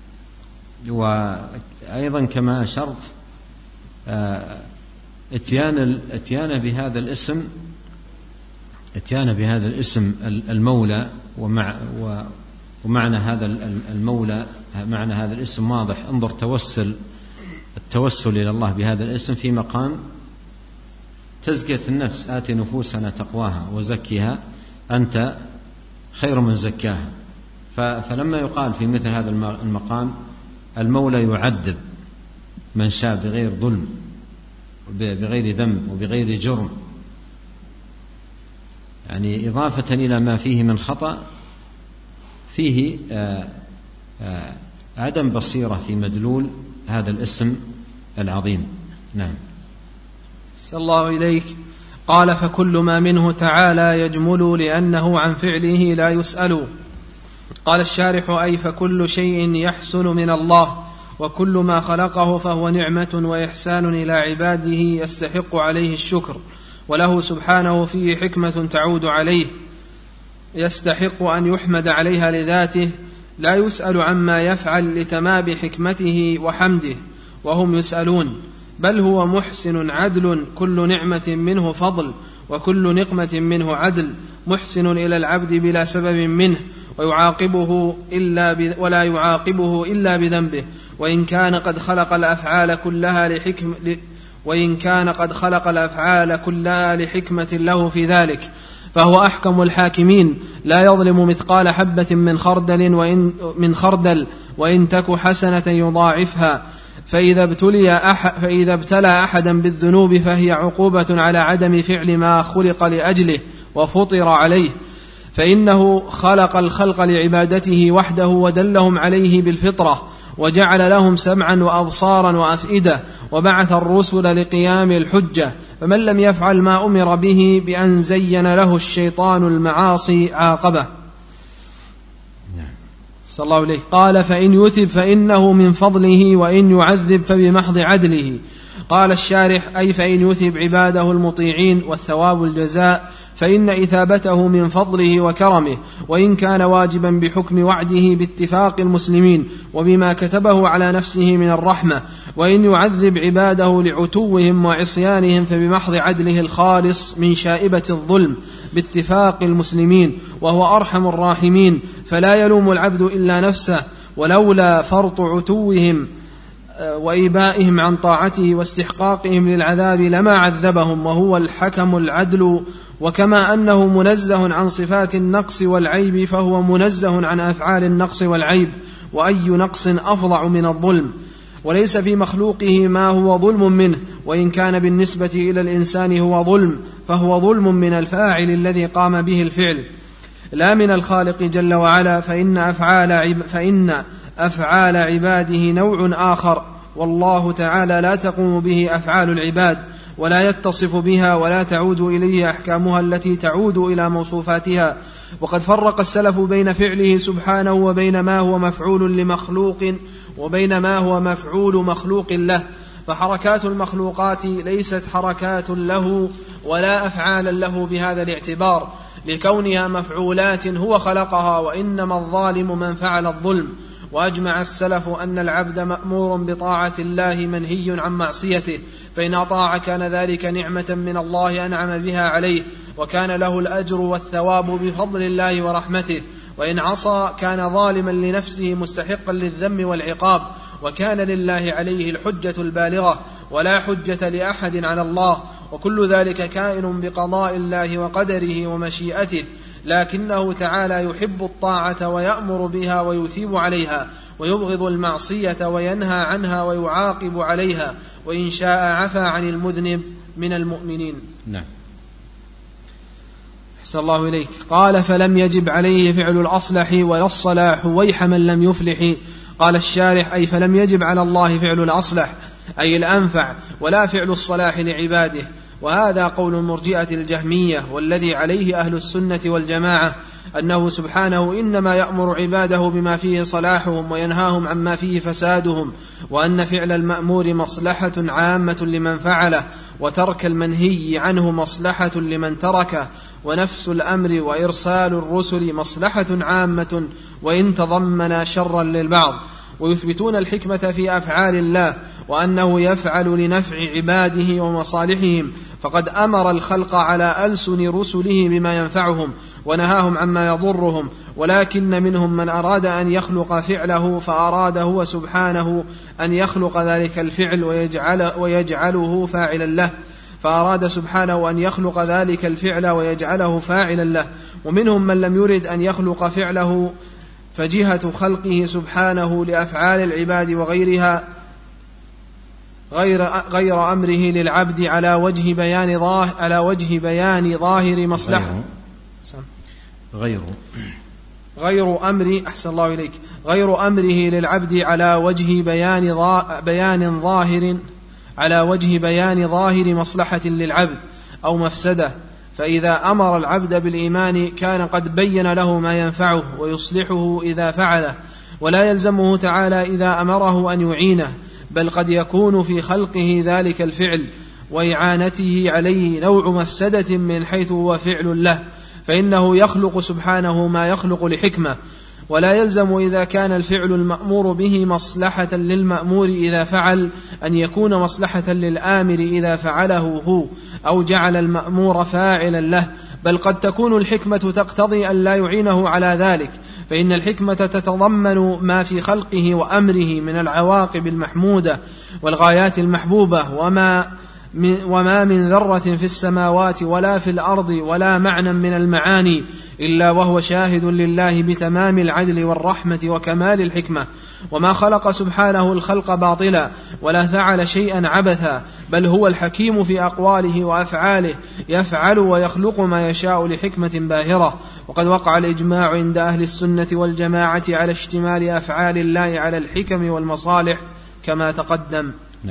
وأيضا كما أشرت، اتيان اتيان بهذا الاسم، اتيان بهذا الاسم المولى، ومع ومعنى هذا المولى، معنى هذا الاسم واضح. انظر توسل التوسل إلى الله بهذا الاسم في مقام تزكية النفس: آت نفوسنا تقواها وزكها أنت خير من زكاها. فلما يقال في مثل هذا المقام المولى يعذب من شاء بغير ظلم، بغير ذنب وبغير جرم، يعني إضافة إلى ما فيه من خطأ، فيه آآ آآ عدم بصيرة في مدلول هذا الاسم العظيم. نعم. صلى الله إليك. قال: فكل ما منه تعالى يجمل لأنه عن فعله لا يسأل. قال الشارح: أي فكل شيء يحصل من الله، وكل ما خلقه فهو نعمة وإحسان إلى عباده يستحق عليه الشكر، وله سبحانه فيه حكمة تعود عليه يستحق أن يحمد عليها لذاته، لا يسأل عما يفعل لتمام حكمته وحمده وهم يسألون، بل هو محسن عدل، كل نعمة منه فضل وكل نقمة منه عدل، محسن إلى العبد بلا سبب منه، ويعاقبه إلا ولا يعاقبه إلا بذنبه، وإن كان قد خلق الأفعال كلها لحكم وإن كان قد خلق الأفعال كلها لحكمة له في ذلك، فهو أحكم الحاكمين، لا يظلم مثقال حبة من خردل وإن من خردل وإن تك حسنة يضاعفها. فإذا ابتلي أحد فإذا ابتلى أحدا بالذنوب فهي عقوبة على عدم فعل ما خلق لأجله وفطر عليه، فإنه خلق الخلق لعبادته وحده ودلهم عليه بالفطرة، وجعل لهم سمعا وأبصارا وأفئدة، وبعث الرسل لقيام الحجة، فمن لم يفعل ما أمر به بأن زين له الشيطان المعاصي عاقبه. صلى الله عليه. قال: فإن يثب فإنه من فضله، وإن يعذب فبمحض عدله. قال الشارح: أي فإن يثب عباده المطيعين والثواب الجزاء، فإن إثابته من فضله وكرمه، وإن كان واجبا بحكم وعده باتفاق المسلمين وبما كتبه على نفسه من الرحمة، وإن يعذب عباده لعتوهم وعصيانهم فبمحض عدله الخالص من شائبة الظلم باتفاق المسلمين، وهو أرحم الراحمين، فلا يلوم العبد إلا نفسه، ولولا فرط عتوهم وإيبائهم عن طاعته واستحقاقهم للعذاب لما عذبهم، وهو الحكم العدل. وكما أنه منزه عن صفات النقص والعيب فهو منزه عن أفعال النقص والعيب، وأي نقص أفظع من الظلم. وليس في مخلوقه ما هو ظلم منه، وإن كان بالنسبة إلى الإنسان هو ظلم فهو ظلم من الفاعل الذي قام به الفعل لا من الخالق جل وعلا، فإن أفعال, عب فإن أفعال عباده نوع آخر، والله تعالى لا تقوم به أفعال العباد ولا يتصف بها ولا تعود إليه أحكامها التي تعود إلى موصوفاتها. وقد فرق السلف بين فعله سبحانه وبين ما هو مفعول لمخلوق وبين ما هو مفعول مخلوق له، فحركات المخلوقات ليست حركات له ولا أفعالا له بهذا الاعتبار، لكونها مفعولات هو خلقها، وإنما الظالم من فعل الظلم. وأجمع السلف أن العبد مأمور بطاعة الله منهي عن معصيته، فإن أطاع كان ذلك نعمة من الله أنعم بها عليه، وكان له الأجر والثواب بفضل الله ورحمته، وإن عصى كان ظالما لنفسه مستحقا للذم والعقاب، وكان لله عليه الحجة البالغة ولا حجة لأحد على الله، وكل ذلك كائن بقضاء الله وقدره ومشيئته، لكنه تعالى يحب الطاعة ويأمر بها ويثيب عليها، ويبغض المعصية وينهى عنها ويعاقب عليها، وإن شاء عفى عن المذنب من المؤمنين. نعم. أحسن الله إليك. قال: فلم يجب عليه فعل الأصلح ولا الصلاح ويح من لم يفلح. قال الشارح: أي فلم يجب على الله فعل الأصلح أي الأنفع، ولا فعل الصلاح لعباده. وهذا قول المرجئة الجهمية، والذي عليه أهل السنة والجماعة أنه سبحانه إنما يأمر عباده بما فيه صلاحهم وينهاهم عما فيه فسادهم، وأن فعل المأمور مصلحة عامة لمن فعله، وترك المنهي عنه مصلحة لمن تركه، ونفس الأمر وإرسال الرسل مصلحة عامة وإن تضمن شرا للبعض. ويثبتون الحكمة في أفعال الله، وأنه يفعل لنفع عباده ومصالحهم، فقد أمر الخلق على ألسن رسله بما ينفعهم ونهاهم عما يضرهم، ولكن منهم من أراد أن يخلق فعله فأراد هو سبحانه أن يخلق ذلك الفعل ويجعل ويجعله فاعلا له فأراد سبحانه أن يخلق ذلك الفعل ويجعله فاعلا له ومنهم من لم يرد أن يخلق فعله، فجهة خلقه سبحانه لأفعال العباد وغيرها غير, غير أمره للعبد على وجه بيان ظاهر على وجه بيان ظاهر مصلحة غير غير أمر أحسن الله إليك غير أمره للعبد على وجه بيان ظا بيان ظاهر على وجه بيان ظاهر مصلحة للعبد أو مفسدة. فإذا أمر العبد بالإيمان كان قد بين له ما ينفعه ويصلحه إذا فعله، ولا يلزمه تعالى إذا أمره أن يعينه، بل قد يكون في خلقه ذلك الفعل وإعانته عليه نوع مفسدة من حيث هو فعل له، فإنه يخلق سبحانه ما يخلق لحكمة، ولا يلزم إذا كان الفعل المأمور به مصلحة للمأمور إذا فعل أن يكون مصلحة للآمر إذا فعله هو أو جعل المأمور فاعلا له، بل قد تكون الحكمة تقتضي أن لا يعينه على ذلك، فإن الحكمة تتضمن ما في خلقه وأمره من العواقب المحمودة والغايات المحبوبة، وما من وما من ذرة في السماوات ولا في الأرض ولا معنى من المعاني إلا وهو شاهد لله بتمام العدل والرحمة وكمال الحكمة، وما خلق سبحانه الخلق باطلا ولا فعل شيئا عبثا، بل هو الحكيم في أقواله وأفعاله، يفعل ويخلق ما يشاء لحكمة باهرة. وقد وقع الإجماع عند أهل السنة والجماعة على اشتمال أفعال الله على الحكم والمصالح كما تقدم. نعم.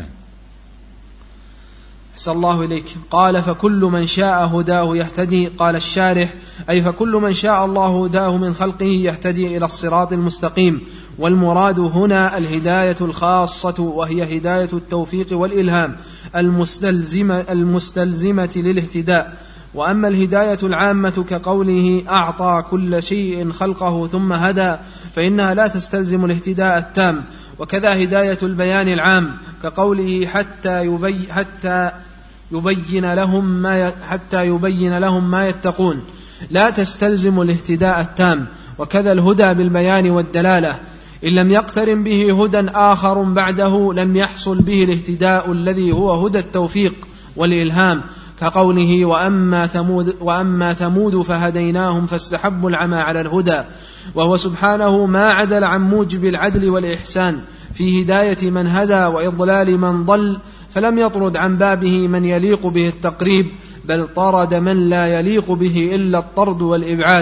أحسن الله إليك. قال: فكل من شاء هداه يهتدي. قال الشارح: أي فكل من شاء الله هداه من خلقه يهتدي إلى الصراط المستقيم، والمراد هنا الهداية الخاصة، وهي هداية التوفيق والإلهام المستلزمة, المستلزمة للاهتداء. وأما الهداية العامة كقوله أعطى كل شيء خلقه ثم هدى فإنها لا تستلزم الاهتداء التام. وكذا هداية البيان العام كقوله حتى يبين, حتى يبين لهم ما حتى يبين لهم ما يتقون لا تستلزم الاهتداء التام. وكذا الهدى بالبيان والدلالة إن لم يقترن به هدى آخر بعده لم يحصل به الاهتداء الذي هو هدى التوفيق والإلهام، كقوله وأما ثمود, وأما ثمود فهديناهم فاستحبوا العمى على الهدى، وهو سبحانه ما عدل عن موجب العدل والإحسان في هداية من هدى وإضلال من ضل، فلم يطرد عن بابه من يليق به التقريب، بل طرد من لا يليق به إلا الطرد والإبعاد.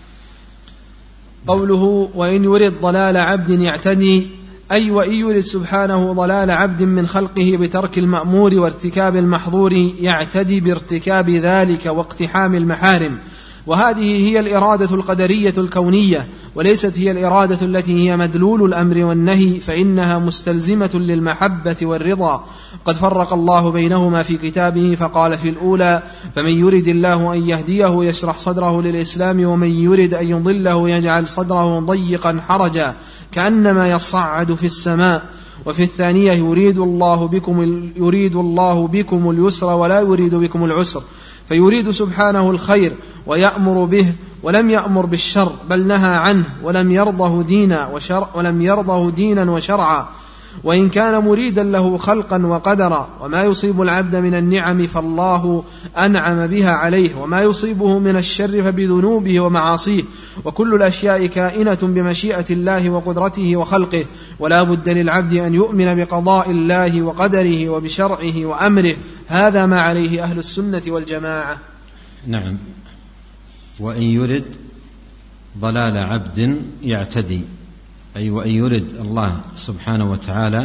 قوله وإن يرد ضلال عبد يعتدي، أي وإن يرد سبحانه ضلال عبد من خلقه بترك المأمور وارتكاب المحظور يعتدي بارتكاب ذلك واقتحام المحارم، وهذه هي الإرادة القدرية الكونية، وليست هي الإرادة التي هي مدلول الأمر والنهي، فإنها مستلزمة للمحبة والرضا. قد فرق الله بينهما في كتابه فقال في الأولى فمن يرد الله أن يهديه يشرح صدره للإسلام، ومن يرد أن يضله يجعل صدره ضيقا حرجا كأنما يصعد في السماء. وفي الثانية يريد الله بكم, يريد الله بكم اليسر ولا يريد بكم العسر، فيريد سبحانه الخير ويأمر به ولم يأمر بالشر، بل نهى عنه ولم يرضه دينا وشرع ولم يرضه دينا وشرعا، وإن كان مريدا له خلقا وقدرا. وما يصيب العبد من النعم فالله أنعم بها عليه، وما يصيبه من الشر فبذنوبه ومعاصيه، وكل الأشياء كائنة بمشيئة الله وقدرته وخلقه، ولا بد للعبد أن يؤمن بقضاء الله وقدره وبشرعه وأمره. هذا ما عليه أهل السنة والجماعة. نعم. وإن يرد ضلال عبد يعتدي، أي وإن يرد الله سبحانه وتعالى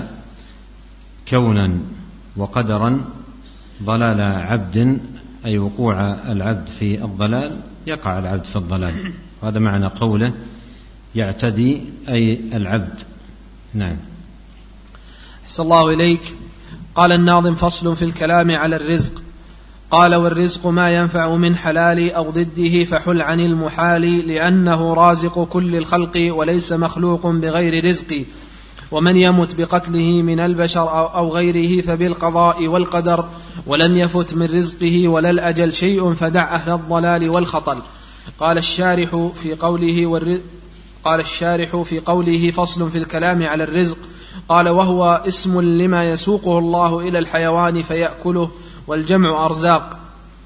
كونا وقدرا ضلال عبد، أي وقوع العبد في الضلال، يقع العبد في الضلال. هذا معنى قوله يعتدي أي العبد. نعم. أحسن الله إليك. قال الناظم فصل في الكلام على الرزق. قال والرزق ما ينفع من حلال أو ضده فحل عن المحال، لأنه رازق كل الخلق وليس مخلوق بغير رزق، ومن يمت بقتله من البشر أو غيره فبالقضاء والقدر، ولم يفت من رزقه ولا الأجل شيء فدع أهل الضلال والخطل. قال الشارح في قوله والرزق قال الشارح في قوله فصل في الكلام على الرزق، قال وهو اسم لما يسوقه الله إلى الحيوان فيأكله، والجمع أرزاق.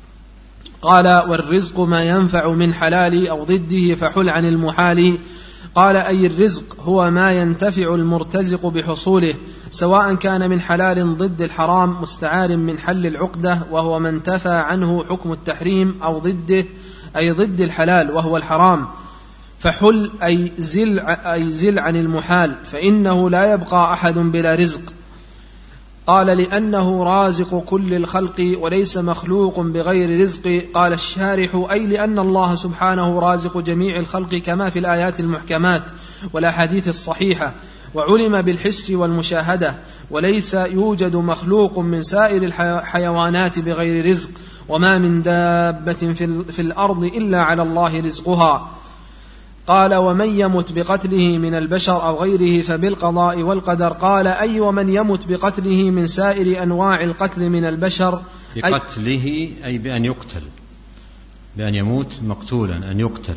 قال والرزق ما ينفع من حلال أو ضده فحل عن المحال. قال أي الرزق هو ما ينتفع المرتزق بحصوله، سواء كان من حلال ضد الحرام مستعار من حل العقدة وهو ما انتفى عنه حكم التحريم، أو ضده أي ضد الحلال وهو الحرام. فحل أي زل, أي زل عن المحال، فإنه لا يبقى أحد بلا رزق. قال لأنه رازق كل الخلق وليس مخلوق بغير رزق. قال الشارح أي لأن الله سبحانه رازق جميع الخلق كما في الآيات المحكمات والأحاديث الصحيحة، وعلم بالحس والمشاهدة، وليس يوجد مخلوق من سائر الحيوانات بغير رزق، وما من دابة في الأرض إلا على الله رزقها. قال ومن يمت بقتله من البشر أو غيره فبالقضاء والقدر. قال أي ومن يمت بقتله من سائر أنواع القتل من البشر، بقتله أي بأن يقتل، بأن يموت مقتولا، أن يقتل.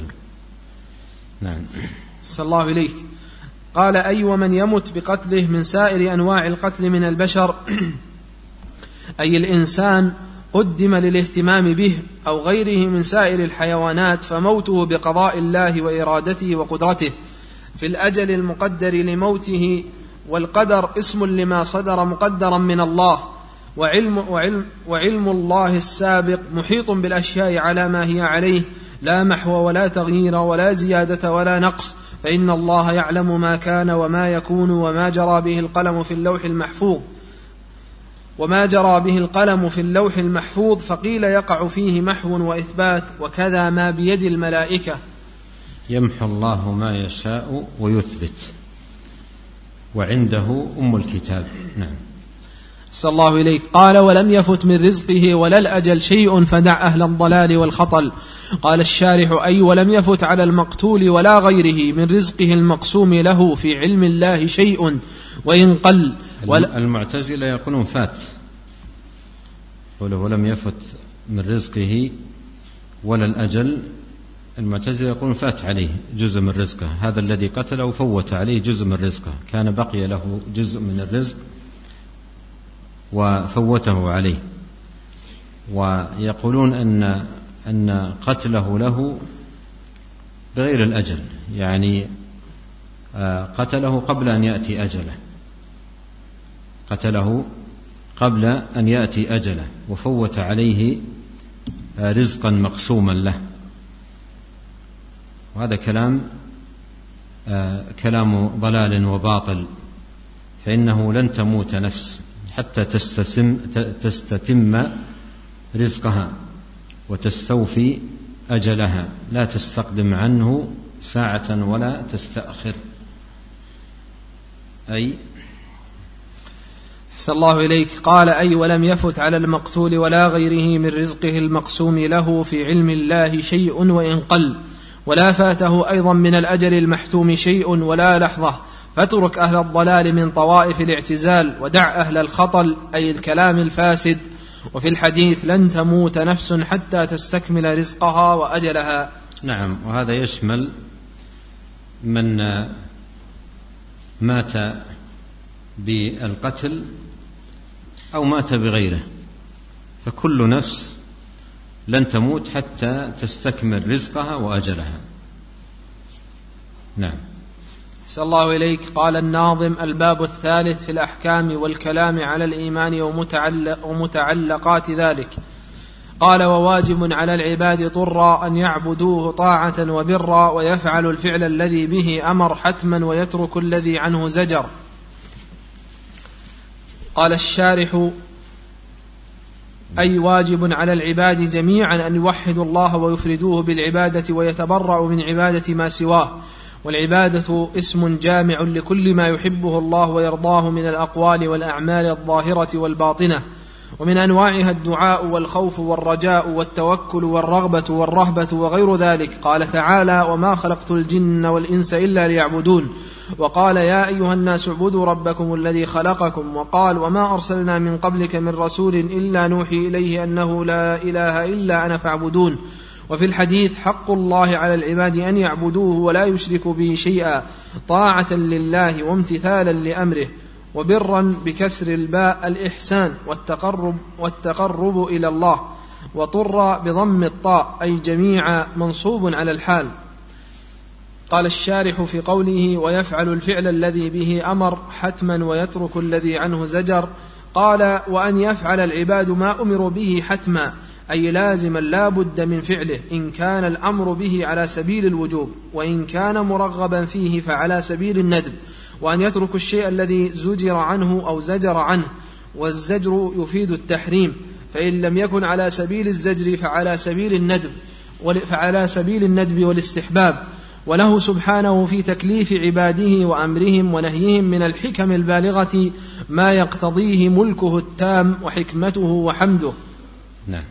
نعم. صلى الله إليك. قال أي ومن يمت بقتله من سائر أنواع القتل من البشر، أي الإنسان قدم للاهتمام به أو غيره من سائر الحيوانات، فموته بقضاء الله وإرادته وقدرته في الأجل المقدر لموته. والقدر اسم لما صدر مقدرا من الله، وعلم, وعلم, وعلم الله السابق محيط بالأشياء على ما هي عليه، لا محو ولا تغيير ولا زيادة ولا نقص، فإن الله يعلم ما كان وما يكون وما جرى به القلم في اللوح المحفوظ وما جرى به القلم في اللوح المحفوظ فقيل يقع فيه محو وإثبات، وكذا ما بيد الملائكة. يمحو الله ما يشاء ويثبت، وعنده أم الكتاب. نعم. صلى الله إليك. قال ولم يفت من رزقه ولا الأجل شيء فدع أهل الضلال والخطل. قال الشارح أي ولم يفت على المقتول ولا غيره من رزقه المقسوم له في علم الله شيء وإن قل. المعتزلة يقولون فات، ولم يفت من رزقه ولا الأجل المعتزلة يقولون فات عليه جزء من رزقه، هذا الذي قتله فوت عليه جزء من رزقه، كان بقي له جزء من الرزق وفوته عليه. ويقولون أن أن قتله له بغير الأجل، يعني قتله قبل أن يأتي أجله، قتله قبل أن يأتي أجله وفوت عليه رزقا مقسوما له. وهذا كلام كلام ضلال وباطل، فإنه لن تموت نفس حتى تستسم تستتم رزقها وتستوفي أجلها، لا تستقدم عنه ساعة ولا تستأخر. أي أحسن الله إليك. قال: أي ولم يفت على المقتول ولا غيره من رزقه المقسوم له في علم الله شيء وإن قل، ولا فاته أيضا من الأجل المحتوم شيء ولا لحظة، فاترك أهل الضلال من طوائف الاعتزال ودع أهل الخطل أي الكلام الفاسد. وفي الحديث: لن تموت نفس حتى تستكمل رزقها وأجلها. نعم، وهذا يشمل من مات بالقتل أو مات بغيره، فكل نفس لن تموت حتى تستكمل رزقها وأجلها. نعم. أحسن الله إليك. قال الناظم: الباب الثالث في الأحكام والكلام على الإيمان ومتعلق ومتعلقات ذلك. قال: وواجب على العباد طرا أن يعبدوه طاعة وبرا، ويفعل الفعل الذي به أمر حتما، ويترك الذي عنه زجر. قال الشارح: أي واجب على العباد جميعا أن يوحدوا الله ويفردوه بالعبادة ويتبرأوا من عبادة ما سواه. والعبادة اسم جامع لكل ما يحبه الله ويرضاه من الأقوال والأعمال الظاهرة والباطنة، ومن أنواعها الدعاء والخوف والرجاء والتوكل والرغبة والرهبة وغير ذلك. قال تعالى: وما خلقت الجن والإنس إلا ليعبدون. وقال: يا أيها الناس اعبدوا ربكم الذي خلقكم. وقال: وما أرسلنا من قبلك من رسول إلا نوحي إليه أنه لا إله إلا أنا فاعبدون. وفي الحديث: حق الله على العباد أن يعبدوه ولا يشركوا به شيئا، طاعة لله وامتثالا لأمره. وبرا بكسر الباء الإحسان والتقرب, والتقرب إلى الله. وطر بضم الطاء أي جميع منصوب على الحال. قال الشارح في قوله: ويفعل الفعل الذي به أمر حتما ويترك الذي عنه زجر. قال: وأن يفعل العباد ما أمروا به حتما، أي لازما لا بد من فعله، إن كان الأمر به على سبيل الوجوب، وإن كان مرغبا فيه فعلى سبيل الندب. وأن يترك الشيء الذي زجر عنه أو زجر عنه، والزجر يفيد التحريم، فإن لم يكن على سبيل الزجر فعلى سبيل الندب فعلى سبيل الندب والاستحباب. وله سبحانه في تكليف عباده وأمرهم ونهيهم من الحكم البالغة ما يقتضيه ملكه التام وحكمته وحمده. نعم.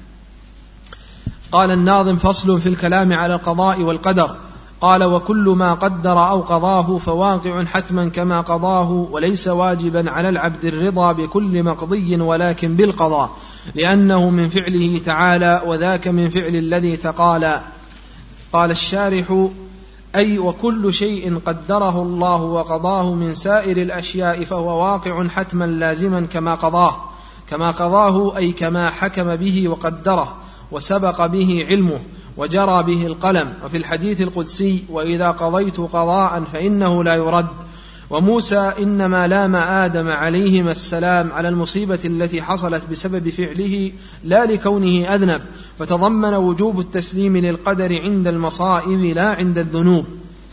قال الناظم: فصل في الكلام على القضاء والقدر. قال: وكل ما قدر أو قضاه فواقع حتما كما قضاه، وليس واجبا على العبد الرضا بكل مقضي ولكن بالقضاء، لأنه من فعله تعالى، وذاك من فعل الذي تقالى. قال الشارح: أي وكل شيء قدره الله وقضاه من سائر الأشياء فهو واقع حتما لازما كما قضاه كما قضاه أي كما حكم به وقدره، وسبق به علمه وجرى به القلم. وفي الحديث القدسي: وإذا قضيت قضاء فإنه لا يرد. وموسى إنما لام آدم عليهما السلام على المصيبة التي حصلت بسبب فعله لا لكونه أذنب، فتضمن وجوب التسليم للقدر عند المصائب لا عند الذنوب.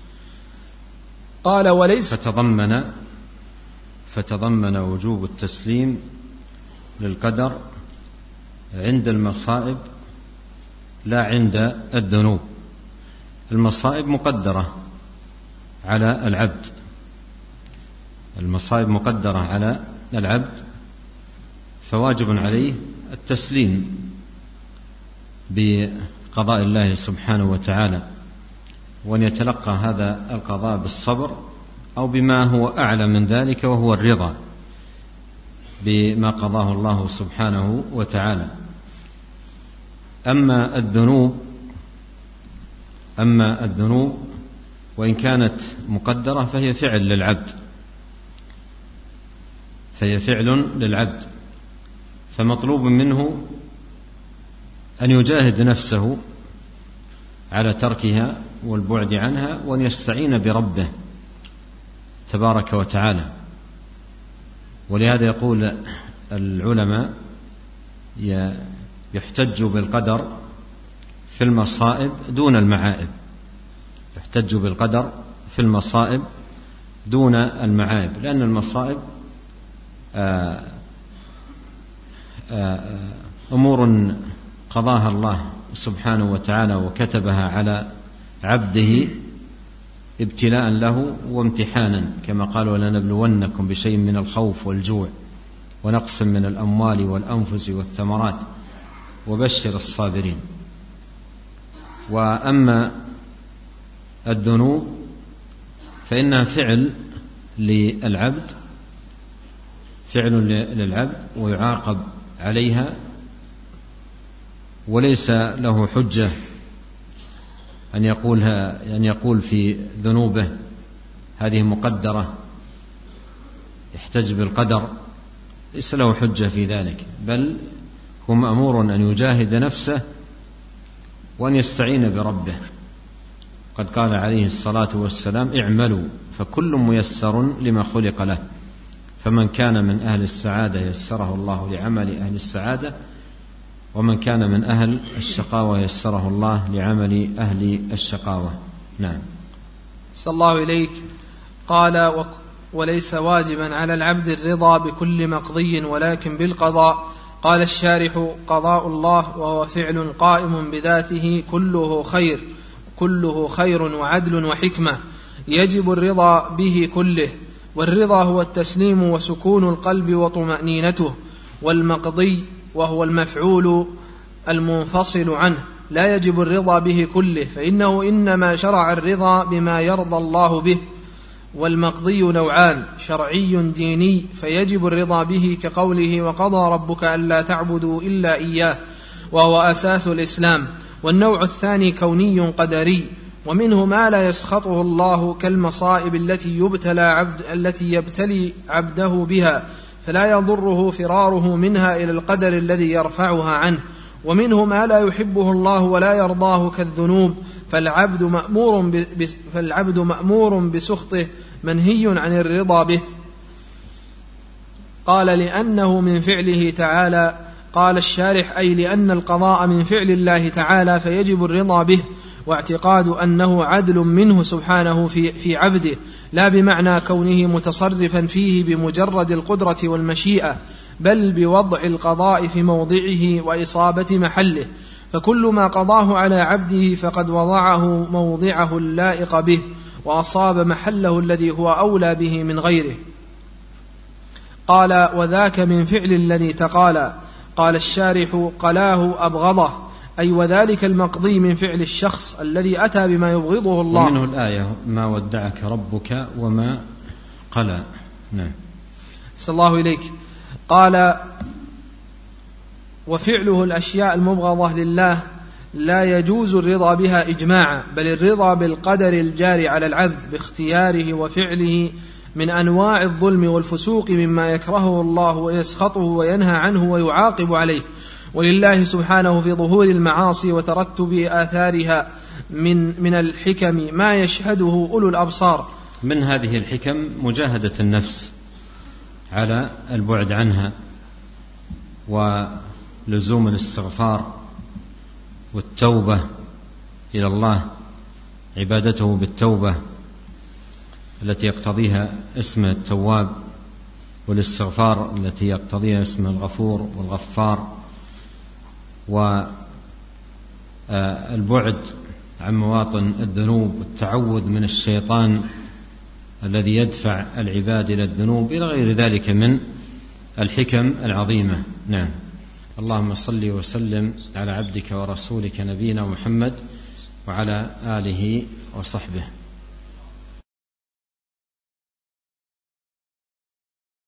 قال: وليس فتضمن فتضمن وجوب التسليم للقدر عند المصائب لا عند الذنوب. المصائب مقدرة على العبد المصائب مقدرة على العبد فواجب عليه التسليم بقضاء الله سبحانه وتعالى، وأن يتلقى هذا القضاء بالصبر أو بما هو أعلى من ذلك وهو الرضا بما قضاه الله سبحانه وتعالى. أما الذنوب أما الذنوب وإن كانت مقدرة فهي فعل للعبد فهي فعل للعبد فمطلوب منه أن يجاهد نفسه على تركها والبعد عنها، وأن يستعين بربه تبارك وتعالى. ولهذا يقول العلماء يحتج بالقدر في المصائب دون المعائب، يحتج بالقدر في المصائب دون المعائب، لأن المصائب آآ آآ أمور قضاها الله سبحانه وتعالى وكتبها على عبده ابتلاء له وامتحانا، كما قال: ولنبلونكم بشيء من الخوف والجوع ونقص من الأموال والأنفس والثمرات وبشر الصابرين. وأما الذنوب فإنها فعل للعبد فعل للعبد ويعاقب عليها، وليس له حجة أن يقولها أن يقول في ذنوبه هذه مقدرة يحتج بالقدر، ليس له حجة في ذلك، بل هو مأمور أن يجاهد نفسه وأن يستعين بربه. قد قال عليه الصلاة والسلام: اعملوا فكل ميسر لما خلق له، فمن كان من أهل السعادة يسره الله لعمل أهل السعادة، ومن كان من أهل الشقاوة يسره الله لعمل أهل الشقاوة. نعم. صلى الله إليك. قال: وليس واجبا على العبد الرضا بكل مقضي ولكن بالقضاء. قال الشارح: قضاء الله وهو فعل قائم بذاته كله خير كله خير وعدل وحكمة، يجب الرضا به كله، والرضا هو التسليم وسكون القلب وطمأنينته، والمقضي وهو المفعول المنفصل عنه لا يجب الرضا به كله، فإنه إنما شرع الرضا بما يرضى الله به. والمقضي نوعان: شرعي ديني فيجب الرضا به كقوله: وقضى ربك ألا تعبدوا إلا إياه، وهو أساس الإسلام. والنوع الثاني كوني قدري، ومنه ما لا يسخطه الله كالمصائب التي يبتلى عبد التي يبتلي عبده بها فلا يضره فراره منها إلى القدر الذي يرفعها عنه، ومنه ما لا يحبه الله ولا يرضاه كالذنوب، فالعبد مأمور فالعبد مأمور بسخطه منهي عن الرضا به. قال: لأنه من فعله تعالى. قال الشارح: أي لأن القضاء من فعل الله تعالى فيجب الرضا به، واعتقاد أنه عدل منه سبحانه في, في عبده، لا بمعنى كونه متصرفا فيه بمجرد القدرة والمشيئة، بل بوضع القضاء في موضعه وإصابة محله، فكل ما قضاه على عبده فقد وضعه موضعه اللائق به وأصاب محله الذي هو أولى به من غيره. قال: وذاك من فعل الذي تقالى. قال الشارح: قلاه أبغضه، أي وذلك المقضي من فعل الشخص الذي أتى بما يبغضه الله. ومنه الآية: ما ودعك ربك وما قلى. نعم. صلى الله إليك. قال: وفعله الأشياء المبغضة لله لا يجوز الرضا بها إجماعا، بل الرضا بالقدر الجاري على العبد باختياره وفعله من أنواع الظلم والفسوق مما يكرهه الله ويسخطه وينهى عنه ويعاقب عليه، ولله سبحانه في ظهور المعاصي وترتب آثارها من, من الحكم ما يشهده أولو الأبصار. من هذه الحكم مجاهدة النفس على البعد عنها، ولزوم الاستغفار والتوبة إلى الله، عبادته بالتوبة التي يقتضيها اسم التواب، والاستغفار التي يقتضيها اسم الغفور والغفار، والبعد عن مواطن الذنوب والتعوذ من الشيطان الذي يدفع العباد إلى الذنوب، إلى غير ذلك من الحكم العظيمة. نعم. اللهم صل وسلم على عبدك ورسولك نبينا محمد وعلى آله وصحبه.